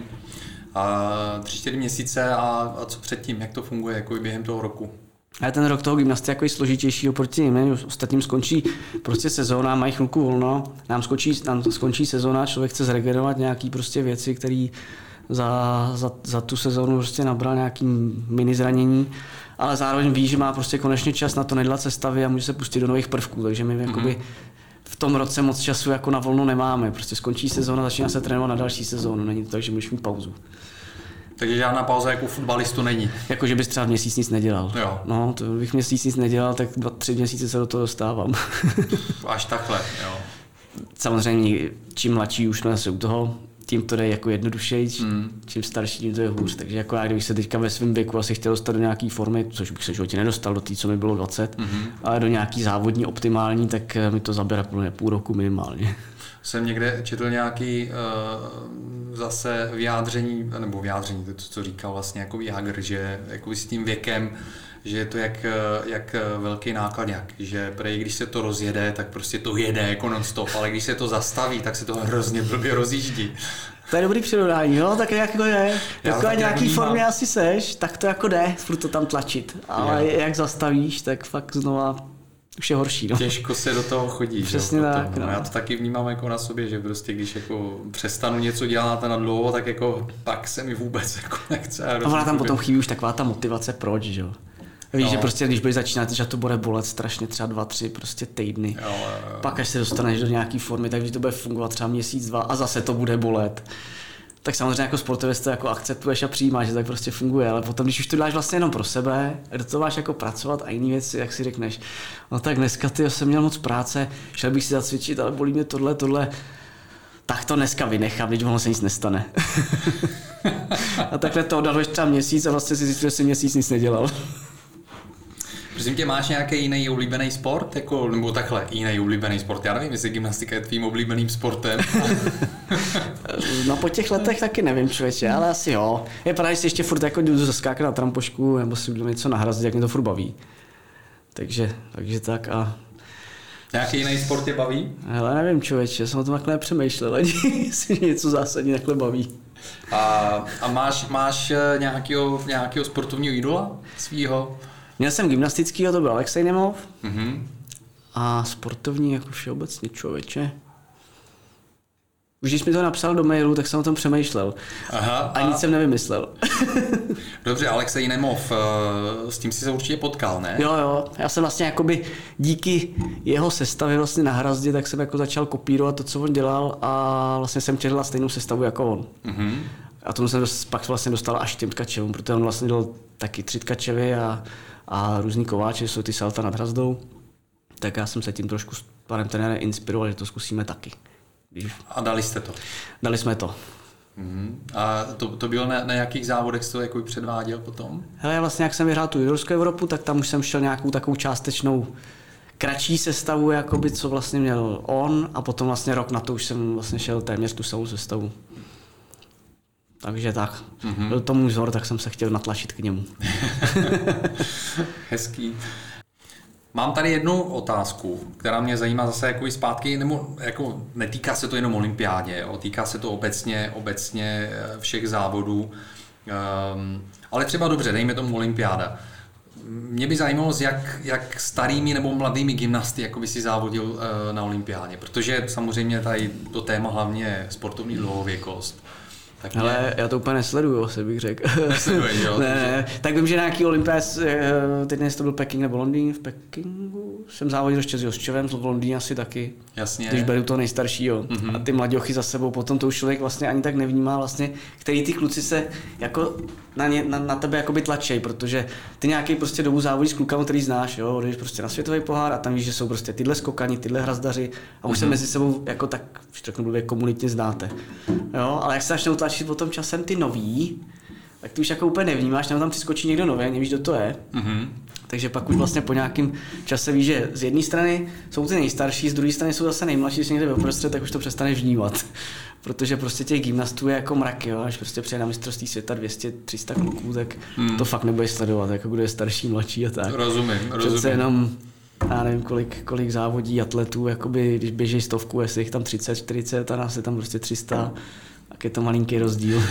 A tři, čtyři měsíce a, a co předtím, jak to funguje jako během toho roku? Ale ten rok toho gymnasty je jako složitější oproti jim, ostatním skončí prostě sezóna, mají chvilku volno, nám skončí, nám skončí sezóna, člověk chce zregenerovat nějaký prostě věci, které za, za, za tu sezónu prostě nabral nějaký mini zranění, ale zároveň ví, že má prostě konečně čas na to nedělat sestavy a může se pustit do nových prvků, takže my mm-hmm. jakoby v tom roce moc času jako na volno nemáme, prostě skončí sezóna, začíná se trénovat na další sezónu, není to tak, že můžeš mít pauzu. Takže žádná pauza jako fotbalistu není. Jako, že bys třeba měsíc nic nedělal. Jo. No, to bych měsíc nic nedělal, tak dva, tři měsíce se do toho dostávám. Až takhle, jo. Samozřejmě, čím mladší už jsme zase u toho, tím to jde jako jednodušeji, mm. čím starší, tím to je hůř. Takže jako já, kdybych se teďka ve svém věku asi chtěl dostat do nějaké formy, což bych se v životě nedostal do té, co mi bylo dvacet, mm-hmm. ale do nějaký závodní optimální, tak mi to zabere půl roku minimálně. Jsem někde četl nějaký uh, zase vyjádření, nebo vyjádření, to, co říkal vlastně jako Jágr, že jako s tím věkem, že je to jak, jak velký nákladňák, že prej, když se to rozjede, tak prostě to jede jako non-stop, ale když se to zastaví, tak se to hrozně blbě rozjíždí. To je dobrý přirovnání, jo, tak jako je. Jako nějaký formě asi seš, tak to jako jde, furt to tam tlačit, ale je. Jak zastavíš, tak fakt znova už je horší. No. Těžko se do toho chodí. Přesně že? tak. No. Já to taky vnímám jako na sobě, že prostě když jako přestanu něco dělat na dlouho, tak jako pak se mi vůbec jako nechce. A ona tam potom chybí už taková ta motivace, proč, že jo. Víš, no. že prostě když budeš začínat, že to bude bolet strašně třeba dva, tři prostě týdny. Jo, jo, jo. Pak až se dostaneš do nějaké formy, takže to bude fungovat třeba měsíc, dva a zase to bude bolet. Tak samozřejmě jako sportovec to jako akceptuješ a přijímáš, že tak prostě funguje, ale potom, když už to děláš vlastně jenom pro sebe, do toho máš jako pracovat a jiný věci, jak si řekneš, no tak dneska ty jsem měl moc práce, šel bych si zacvičit, ale bolí mě tohle, tohle, tak to dneska vynechám, když ono se nic nestane. A takhle to odhaluješ třeba měsíc a vlastně si zjistil, že jsi měsíc nic nedělal. Prosím tě, máš nějaký jiný oblíbený sport? Jako, nebo takhle, jiný oblíbený sport? Já nevím, jestli gymnastika je tvým oblíbeným sportem. No po těch letech taky nevím, člověče, ale asi jo. Je pravda, že si ještě furt jako jdu zaskákat na trampošku nebo si jdu něco nahrazit, jak mě to furt baví. Takže, takže tak a... Nějaký jiný sport tě baví? Hele, nevím, člověče, jsem o tom takhle nepřemýšlel, jestli mě něco zásadní takhle baví. A, a máš, máš nějakýho, nějakýho sportovního idola svýho? Měl jsem gymnastickýho, to byl Alexej Nemov. Mm-hmm. A sportovní jako všeobecně člověče. Už když mi to napsal do mailu, tak jsem o tom přemýšlel. Aha, a, a nic jsem nevymyslel. Dobře, Alexej Nemov, s tím si se určitě potkal, ne? Jo, jo. Já jsem vlastně jakoby díky jeho sestavě vlastně na Hrazdě, tak jsem jako začal kopírovat to, co on dělal a vlastně jsem chtěl stejnou sestavu jako on. Mm-hmm. A tomu jsem dost, pak vlastně dostal až těm tkačevům, protože on vlastně dělal taky tři tkačevy a, a různý kováče, jsou ty salta nad Hrazdou. Tak já jsem se tím trošku s panem trenérem inspiroval, že to zkusíme taky. A dali jste to? Dali jsme to. Mm-hmm. A to, to bylo na, na jakých závodech jste to jako předváděl potom? Hele, vlastně jak jsem vyhrál tu juniorskou Evropu, tak tam už jsem šel nějakou takovou částečnou kratší sestavu, jakoby, co vlastně měl on, a potom vlastně rok na to už jsem vlastně šel téměř tu samou sestavu. Takže tak. Mm-hmm. Byl to můj vzor, tak jsem se chtěl natlačit k němu. Hezký. Mám tady jednu otázku, která mě zajímá zase jako i zpátky, nebo jako netýká se to jenom olympiádě, jo, týká se to obecně, obecně všech závodů, um, ale třeba dobře, dejme tomu olympiáda. Mě by zajímalo, jak, jak starými nebo mladými gymnasty jako by si závodil uh, na olympiádě, protože samozřejmě tady to téma hlavně sportovní dlouhověkost. Tak ale mě... já to úplně nesleduju, se bych řekl. Nesleduješ, jo? ne, ne, tak vím, že nějaký olympiád, teď dnes to byl Peking nebo Londýn, v Pekingu jsem závodil ještě s Josčevem, v Londýně asi taky. Jasně. Když beru toho nejstaršího. Mm-hmm. A ty mladěchy za sebou, potom to už člověk vlastně ani tak nevnímá vlastně, který ty kluci se jako na, ně, na, na tebe jakoby tlačej, protože ty nějaký prostě dobu závodí s klukama, který znáš, jo, jdeš prostě na světový pohár a tam víš, že jsou prostě tyhle skokani, tyhle hrazdaři a už mm-hmm. se mezi sebou jako tak, už řeknu blbě, komunitně znáte. Jo, ale jak se začnou tlačit potom časem ty noví, tak ty už jako úplně nevnímáš, tam tam přiskočí někdo nový, nevíš, kdo to je. Mm-hmm. Takže pak už vlastně po nějakém čase víš, že z jedné strany jsou ty nejstarší, z druhé strany jsou zase nejmladší, když někde uprostřed, tak už to přestaneš vnímat. Protože prostě těch gymnastů je jako mrak, jo, až prostě přijde na mistrovství světa dvě stě tři sta kluků, tak mm. to fakt nebudeš sledovat, jako kdo je starší, mladší a tak. Rozumím, rozumím. Přece jenom, já nevím, kolik, kolik závodí atletů, jakoby, když běží stovku, jestli jich tam třicet, čtyřicet a nás je tam prostě tři sta, tak je to malinký rozdíl.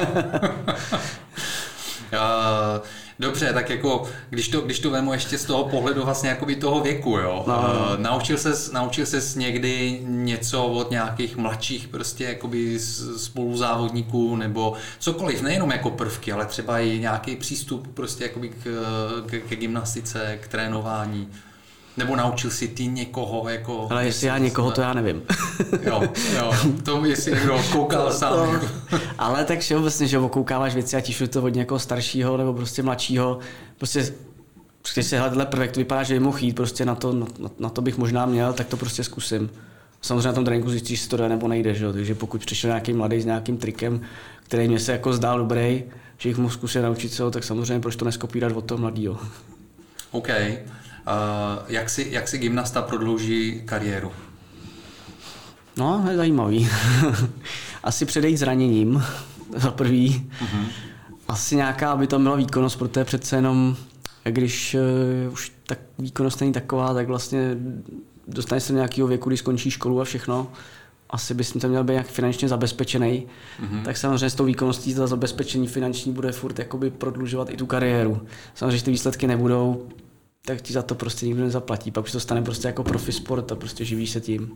Já... Dobře, tak jako, když to, když to vemu ještě z toho pohledu vlastně jakoby toho věku, jo. No. Uh, naučil ses, naučil ses někdy něco od nějakých mladších prostě jakoby spoluzávodníků nebo cokoliv, nejenom jako prvky, ale třeba i nějaký přístup prostě jakoby k, k, k gymnastice, k trénování. Nebo naučil si ty někoho jako... Ale jestli já někoho, to já nevím. Jo, jo, to jestli někdo koukal sám. No, ale tak všeobecně, že okoukáváš věci a tíš to od někoho staršího nebo prostě mladšího. Prostě, když se hledat prvek, to vypadá, že by mohl jít, prostě na to, na, na to bych možná měl, tak to prostě zkusím. Samozřejmě na tom tréninku zjistíš, jestli to jde nebo nejde, že jo? Takže pokud přišel nějaký mladý s nějakým trikem, který mě se jako zdál dobrý, že jich mohl zkusit naučit se, tak samozřejmě proč to neskopírat od toho mladýho. OK. Uh, jak, si, jak si gymnasta prodlouží kariéru? No, je zajímavý. Asi předejít zraněním, za prvý. Uh-huh. Asi nějaká, aby tam byla výkonnost, protože přece jenom, když uh, už tak výkonnost není taková, tak vlastně dostaneš se do nějakého věku, kdy skončí školu a všechno. Asi bys tam měl být nějak finančně zabezpečený. Uh-huh. Tak samozřejmě s tou výkonností za zabezpečení finanční bude furt jakoby prodlužovat i tu kariéru. Samozřejmě, že ty výsledky nebudou, tak ti za to prostě nikdo nezaplatí. Pak už to stane prostě jako profi sport a prostě živíš se tím.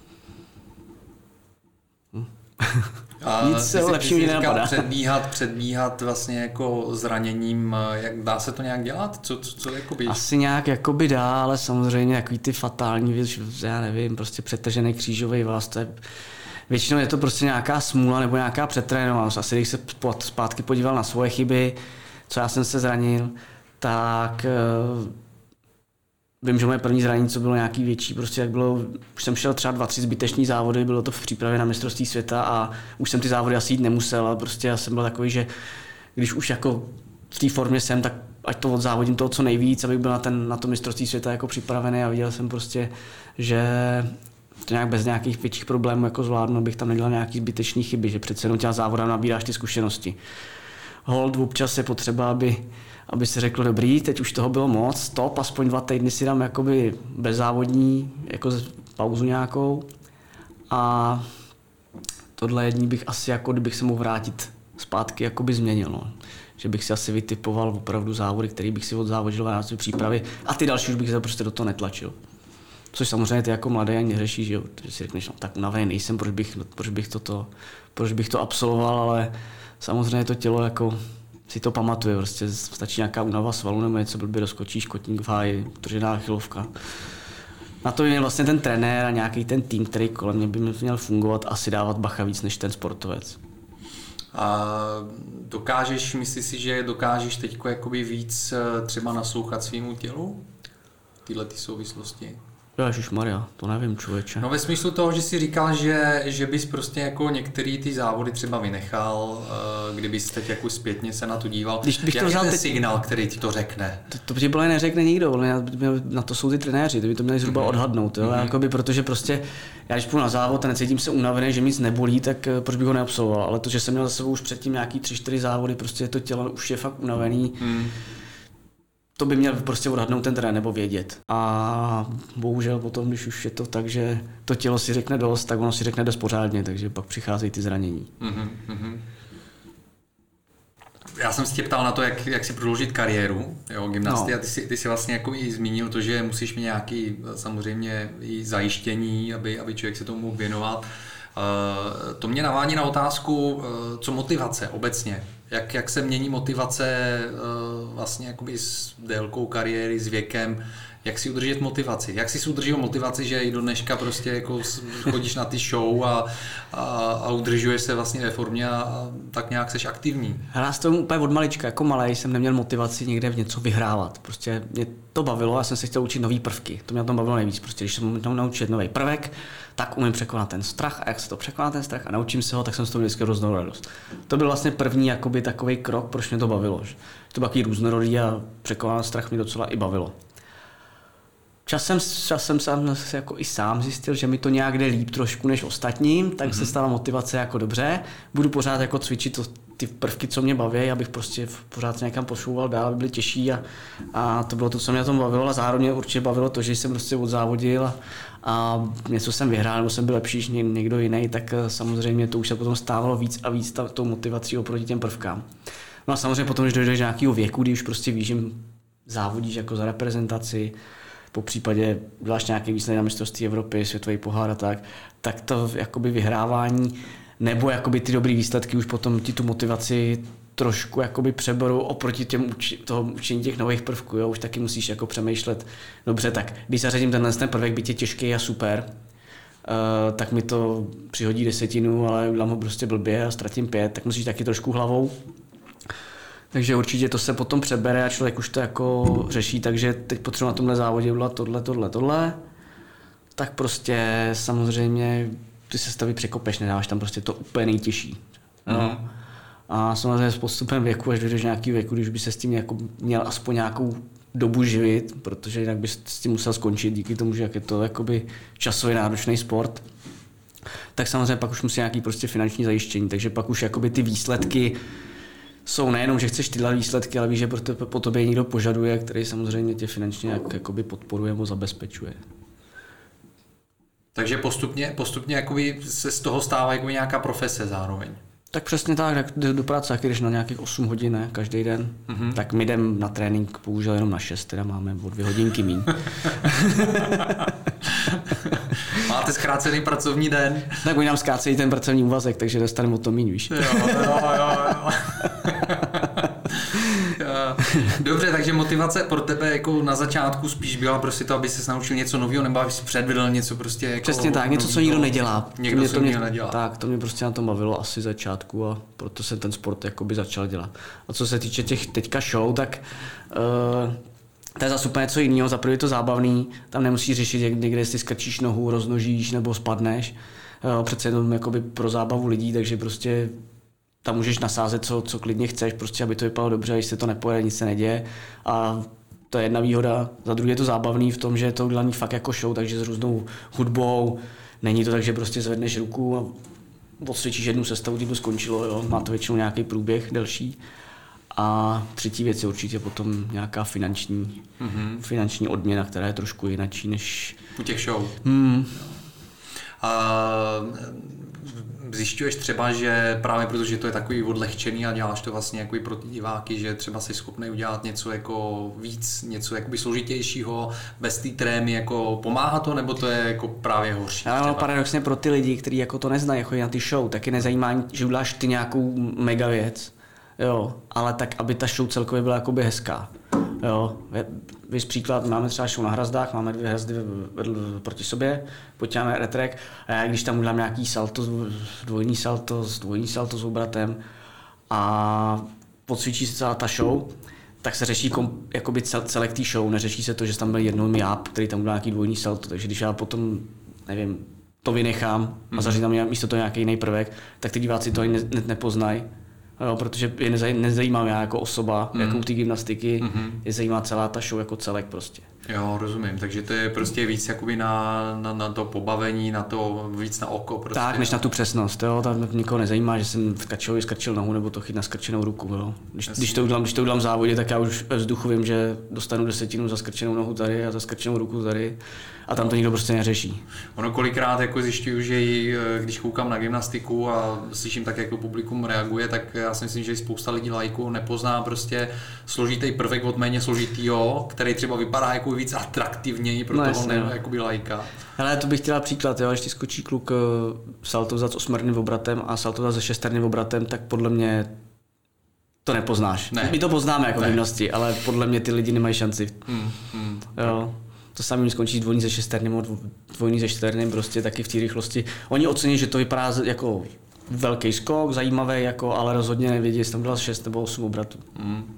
Hm. A nic se lepším mi nenapadá. Předbíhat, předbíhat vlastně jako zraněním, jak dá se to nějak dělat? Co, co, co jakoby? Asi nějak jakoby dá, ale samozřejmě takový ty fatální věc, já nevím, prostě přetažený křížový vaz, to je, většinou je to prostě nějaká smůla nebo nějaká přetrénovanost. Asi když se zpátky podíval na svoje chyby, co já jsem se zranil, tak vím, že moje první zranění, co bylo nějaký větší, prostě jak bylo, už jsem šel třeba dva, tři zbyteční závody, bylo to v přípravě na mistrovství světa a už jsem ty závody asi jít nemusel, ale prostě já jsem byl takový, že když už jako v té formě jsem, tak ať to odzávodím toho co nejvíc, abych byl na, ten, na to mistrovství světa jako připravený a viděl jsem prostě, že to nějak bez nějakých větších problémů jako zvládnu, abych tam nedělal nějaký zbytečný chyby, že přece jenom těma závodem nabíráš ty zkušenosti. Hold, občas je potřeba, aby aby se řeklo, dobrý, teď už toho bylo moc, stop, aspoň dva týdny si dám jakoby bezzávodní, jako pauzu nějakou. A tohle jední bych asi, jako kdybych se mohl vrátit zpátky, jakoby změnil. No. Že bych si asi vytipoval opravdu závody, který bych si odzávodil v rámci přípravy a ty další už bych se prostě do toho netlačil. Což samozřejmě ty jako mladý ani neřešíš, že jo, že si řekneš, no tak unavený nejsem, proč bych, proč bych, toto, proč bych to absolvoval, ale samozřejmě to tělo jako si to pamatuje, prostě stačí nějaká únava svalu nebo něco, blbě doskočíš, kotník v háji, tržená chylovka. Na to je vlastně ten trenér a nějaký ten tým, který kolem mě by měl fungovat, asi dávat bacha víc než ten sportovec. A dokážeš, myslíš si, že dokážeš teď jakoby víc třeba naslouchat svýmu tělu? Tyhle ty souvislosti? Ježišmarja, to nevím, člověče. No ve smyslu toho, že jsi říkal, že, že bys prostě jako některý ty závody třeba vynechal, kdybys teď jako zpětně se na to díval. Když bych to vzal, je ten teď... signál, který ti to řekne? To, to ti bylo neřekne nikdo, na to jsou ty trenéři, ty by to měli zhruba mm-hmm. odhadnout. Jo? Mm-hmm. Jakoby, protože prostě, já když půjdu na závod a necítím se unavený, že mi nic nebolí, tak proč bych ho neabsolvoval. Ale to, že jsem měl za sebou už předtím nějaký tři čtyři závody, prostě to tělo už je fakt unavený. Mm. To by měl prostě odhadnout ten trenér nebo vědět. A bohužel potom, když už je to tak, že to tělo si řekne dost, tak ono si řekne dost pořádně, takže pak přicházejí ty zranění. Mm-hmm. Já jsem se tě ptal na to, jak, jak si prodloužit kariéru jo, gymnasty no. a ty si, ty si vlastně jako i zmínil to, že musíš mít nějaký samozřejmě i zajištění, aby, aby člověk se tomu mohl věnovat. Uh, to mě navádí na otázku, uh, co motivace obecně. Jak, jak se mění motivace uh, vlastně jakoby s délkou kariéry, s věkem, jak si udržet motivaci? Jak si udržel motivaci, že i do dneška prostě jako chodíš na ty show a, a, a udržuješ se vlastně ve formě a, a tak nějak seš aktivní? Já jsem úplně od malička, jako malej jsem neměl motivaci někde v něco vyhrávat. Prostě mě to bavilo, já jsem se chtěl učit nový prvky. To mě tam bavilo nejvíc. Prostě když jsem měl naučit nový prvek, tak umím překonat ten strach a jak se to překoná ten strach a naučím se ho, tak jsem z toho vždycky hroznou radost. To byl vlastně první jakoby takový krok, proč mě to bavilo. Že? To bylo takový různorodý a překonat strach mě docela i bavilo. Časem, časem jsem se jako i sám zjistil, že mi to nějak jde líp trošku než ostatním, tak mm-hmm. se stala motivace jako dobře. Budu pořád jako cvičit to, ty prvky, co mě baví, abych prostě pořád se někam posouval dál, aby byly těžší a, a to bylo to, co mě na tom bavilo a zároveň mě určitě bavilo to, že jsem prostě odzávodil a, a něco jsem vyhrál, nebo jsem byl lepší než někdo jiný, tak samozřejmě to už se potom stávalo víc a víc tou motivací oproti těm prvkám. No a samozřejmě potom, když dojdeš do nějakého věku, kdy už prostě víš, že závodíš jako za reprezentaci, po případě děláš nějaký výsledek na mistrovství Evropy, světový pohár a tak, tak to jakoby vyhrávání nebo jakoby ty dobrý výsledky už potom ti tu motivaci trošku jakoby přeberou oproti těm uči, toho učení těch nových prvků. Jo? Už taky musíš jako přemýšlet, dobře, tak když zařadím tenhle ten prvek, byť je těžký a super, uh, tak mi to přihodí desetinu, ale udělám ho prostě blbě a ztratím pět, tak musíš taky trošku hlavou. Takže určitě to se potom přebere a člověk už to jako řeší, takže teď potřebuji na tomhle závodě udělat tohle, tohle, tohle. Tak prostě samozřejmě ty se stavy překopeš, nedáváš tam prostě to úplně nejtěžší. No. Mm. A samozřejmě s postupem věku, až dojdeš nějaký věku, když by se s tím jako měl aspoň nějakou dobu živit, protože jinak bys s tím musel skončit díky tomu, že jak je to jakoby časově náročný sport, tak samozřejmě pak už musí nějaký prostě finanční zajištění, takže pak už jakoby ty výsledky jsou nejenom, že chceš tyhle výsledky, ale víš, že po tobě někdo požaduje, který samozřejmě tě finančně jak, jakoby podporuje nebo zabezpečuje. Takže postupně, postupně jakoby se z toho stává jakoby nějaká profese zároveň. Tak přesně tak, tak do práce, když na nějakých osm hodin ne, každý den, mm-hmm. tak my jdem na trénink bohužel jenom na šest, teda máme o dvě hodinky míň. Máte zkrácený pracovní den? Tak oni nám zkrácejí ten pracovní úvazek, takže dostaneme o to míň, víš. Jo, jo, jo, jo. Dobře, takže motivace pro tebe jako na začátku spíš byla prostě to, aby se naučil něco nového, nebo aby si předvedl něco prostě jako... Přesně tak, něco, co nikdo nedělá. Někdo, co to mě, nedělá. Tak, to mě prostě na tom bavilo asi začátku a proto jsem ten sport jakoby začal dělat. A co se týče těch teďka show, tak uh, to je zase úplně něco jiného. Za prvé je to zábavný, tam nemusíš řešit, jak někde jestli skrčíš nohu, roznožíš nebo spadneš. Uh, přece jenom jakoby pro zábavu lidí, takže prostě tam můžeš nasázet, co, co klidně chceš, prostě aby to vypadalo dobře, když se to nepojede, nic se neděje. A to je jedna výhoda. Za druhé je to zábavný v tom, že je to udělaný fakt jako show, takže s různou hudbou. Není to tak, že prostě zvedneš ruku a odsvědčíš jednu sestavu, tím to skončilo. Jo? Má to většinou nějaký průběh delší. A třetí věc je určitě potom nějaká finanční, mm-hmm. finanční odměna, která je trošku jinačí než... U těch show. Hmm. A zjišťuješ třeba, že právě protože to je takový odlehčený a děláš to vlastně jako pro ty diváky, že třeba jsi schopný udělat něco jako víc, něco jakoby složitějšího, bez té trémy, jako pomáhá to, nebo to je jako právě horší? Ale paradoxně pro ty lidi, kteří jako to neznají, chodí na ty show, taky nezajímá, že uděláš ty nějakou mega věc, jo, ale tak, aby ta show celkově byla jakoby hezká. Jo, víš příklad, máme třeba show na hrazdách, máme dvě hrazdy proti sobě, potíháme retrek a já když tam udělám nějaký salto, dvojní salto, dvojní salto s obratem a pocvičí se celá ta show, tak se řeší kom, jakoby cel, celek té show, neřeší se to, že tam byl jednou jáb, který tam udělal nějaký dvojní salto, takže když já potom, nevím, to vynechám a zařím tam místo toho nějaký jiný prvek, tak ty diváci to ani ne, ne, nepoznají. Jo, protože je nezaj, nezajímám já jako osoba, mm. jakou ty gymnastiky, mm-hmm. je zajímá celá ta show jako celek prostě. Jo, rozumím, takže to je prostě víc jakoby na, na, na to pobavení, na to víc na oko prostě. Tak, než na tu přesnost, jo, tam nikoho nezajímá, že jsem v kačovi skrčil nohu nebo to chyt na skrčenou ruku, jo. Když, když, to udělám, když to udělám v závodě, tak já už ve vzduchu vím, že dostanu desetinu za skrčenou nohu tady a za skrčenou ruku tady a tam to nikdo prostě neřeší. Ono kolikrát jako zjišťuju, že i, když koukám na gymnastiku a slyším tak, jak to publikum reaguje, tak já si myslím, že spousta lidí lajků nepozná prostě složitý prvek od méně složitýho, který třeba vypadá jako víc atraktivněji pro no, toho ne, jakoby lajka. Hele, to bych chtěla příklad, jo, když ti skočí kluk saltovat s osmerným obratem a saltovat se šesterným obratem, tak podle mě to nepoznáš. Ne. My to poznáme jako gymnasti, ale podle mě ty lidi nemají šanci. Hmm, hmm. Jo. To samým skončí dvojní se šesterným, dvojní se čterným, prostě taky v té rychlosti. Oni ocení, že to vypadá jako velký skok, zajímavý, jako, ale rozhodně nevědí, jestli tam dal šest nebo osm obratů. Hmm.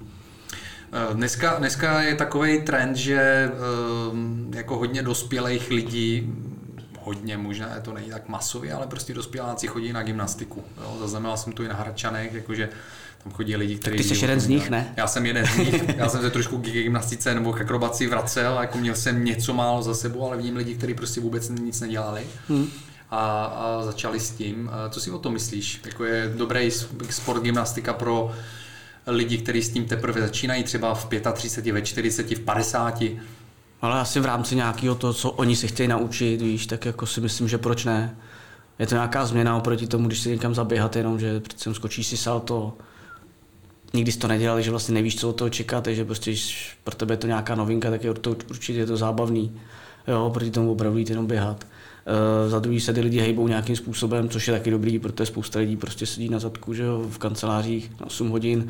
Dneska, dneska je takový trend, že jako hodně dospělých lidí, hodně možná to není tak masově, ale prostě dospěláci chodí na gymnastiku. Jo, zaznamenal jsem to i na Hradčanech, jakože tam chodí lidi, kteří... Ty jsi jeden z nich, ne? Já jsem jeden z nich, já jsem se trošku k gymnastice nebo k akrobaci vracel, jako měl jsem něco málo za sebou, ale vidím lidi, kteří prostě vůbec nic nedělali. Hmm. A, a začali s tím. Co si o tom myslíš? Jako je dobrý sport gymnastika pro lidi, kteří s tím teprve začínají, třeba v třiceti pěti, ve čtyřiceti, v padesáti? Ale asi v rámci nějakého toho, co oni si chtějí naučit, víš, tak jako si myslím, že proč ne. Je to nějaká změna oproti tomu, když si někam zaběhat, jenom, že přece skočíš si salto. Nikdy jsi to nedělali, že vlastně nevíš, co od toho čekat, takže prostě pro tebe je to nějaká novinka, tak je to určitě je to zábavný. Jo, proti tomu opravdu jít jenom běhat. Uh, za druhý se ty lidi hejbou nějakým způsobem, což je taky dobrý, protože spousta lidí prostě sedí na zadku, že jo, v kancelářích na osm hodin.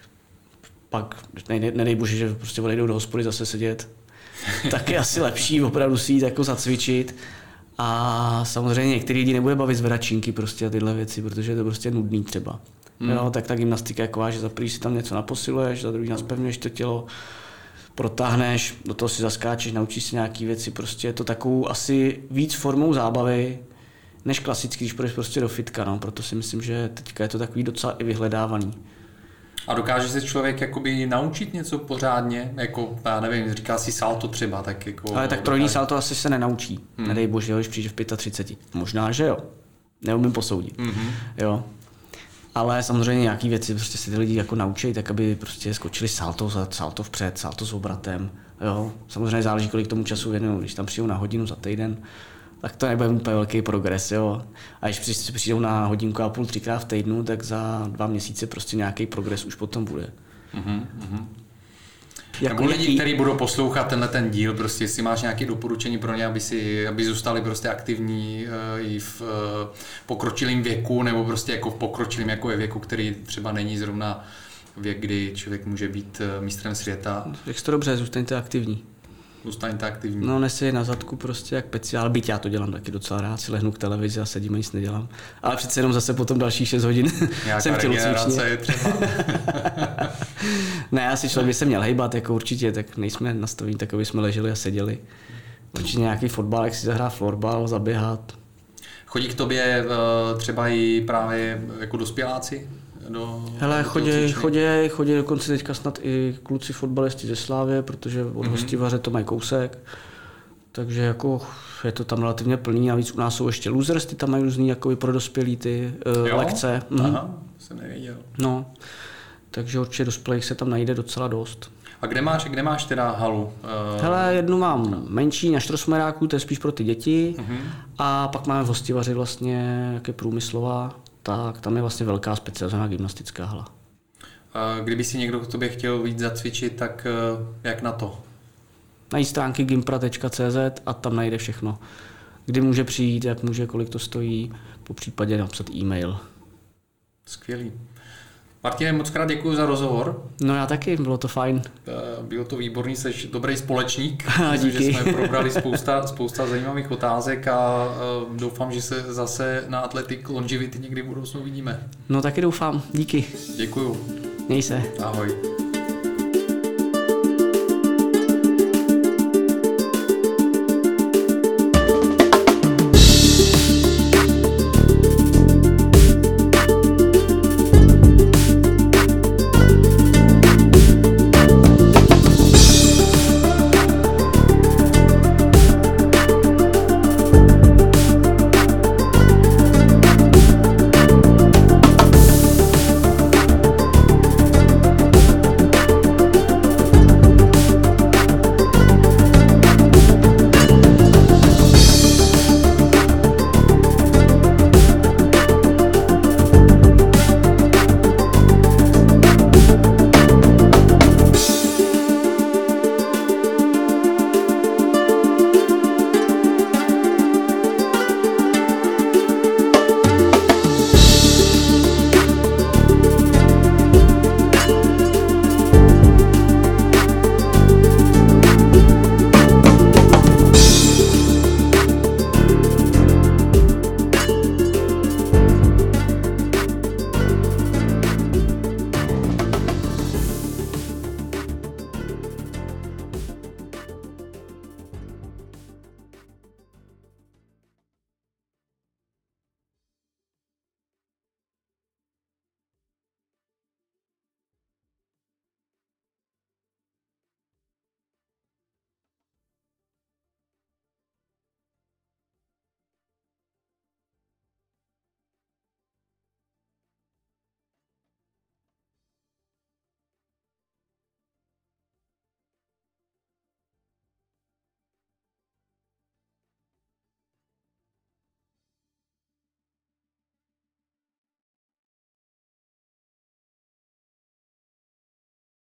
Pak ne, nedej bože, že prostě odejdou do hospody zase sedět. Tak je asi lepší opravdu si jít jako zacvičit. A samozřejmě některý lidi nebude bavit zvedačinky prostě a tyhle věci, protože je to prostě nudný třeba. Hmm. Jo, tak ta gymnastika je taková, že za první si tam něco naposiluješ, za druhý naspevňuješ to tělo, protáhneš, do toho si zaskáčeš, naučíš si nějaký věci, prostě je to takovou asi víc formou zábavy, než klasicky, když půjdeš prostě do fitka, no, proto si myslím, že teďka je to takový docela i vyhledávaný. A dokáže se člověk jakoby naučit něco pořádně, jako, já nevím, říká si salto třeba, tak jako... Ale tak trojní salto asi se nenaučí, hmm. nedej bože, když přijde v třiceti pěti. Možná, že jo, neumím posoudit, mm-hmm. jo. Ale samozřejmě nějaký věci prostě si ty lidi jako naučí, tak aby prostě skočili salto, salto vpřed, salto s obratem, jo. Samozřejmě záleží, kolik tomu času věnují, když tam přijdou na hodinu za týden, tak to nebude úplně velký progres, jo. A když přijdou na hodinku a půl, třikrát v týdnu, tak za dva měsíce prostě nějaký progres už potom bude. Mm-hmm. Jako lidi, jaký... kteří budou poslouchat tenhle ten díl, prostě si máš nějaké doporučení pro ně, aby, si, aby zůstali prostě aktivní uh, i v uh, pokročilém věku, nebo prostě jako v pokročilém jako je věku, který třeba není zrovna věk, kdy člověk může být uh, mistrem světa. Řekl to dobře, zůstaňte aktivní. Zůstaňte aktivní. No, nesi na zadku prostě jak peciál, byť já to dělám taky docela rád, si lehnu k televizi a sedím a nic nedělám. Ale přece jenom zase potom dalších šest hodin jsem v tělocvičně. Je třeba. Ne, asi člověk by se měl hejbat, jako určitě, tak nejsme nastavení, tak aby jsme leželi a seděli. Určitě nějaký fotbal, jak si zahrá florbal, zaběhat. Chodí k tobě třeba i právě jako dospěláci? Do, Hele, chodí, chodí, chodí dokonce teďka snad i kluci fotbalisti ze Slávě, protože od mm-hmm. Hostivaře to mají kousek. Takže jako je to tam relativně plný, navíc u nás jsou ještě losers, ty tam mají různý jakoby pro dospělý ty uh, lekce. Aha, jsem nevěděl. No, takže určitě dospělých se tam najde docela dost. A kde máš, kde máš teda halu? Uh... Hele, jednu mám menší na Štrosmeráku, to je spíš pro ty děti. Uh-huh. A pak máme v Hostivaři vlastně, jak je průmyslová, tak tam je vlastně velká specializovaná gymnastická hala. Uh, kdyby si někdo k tobě chtěl víc zacvičit, tak uh, jak na to? Najít stránky gympra tečka cé zet a tam najde všechno. Kdy může přijít, jak může, kolik to stojí, po případě napsat e-mail. Skvělý. Martine, moc krát děkuji za rozhovor. No já taky, bylo to fajn. Bylo to výborný, jsi dobrý společník. Díky. Že jsme probrali spousta, spousta zajímavých otázek a doufám, že se zase na Athletic Longevity někdy v budoucnu vidíme. No taky doufám, díky. Děkuju. Měj se. Ahoj.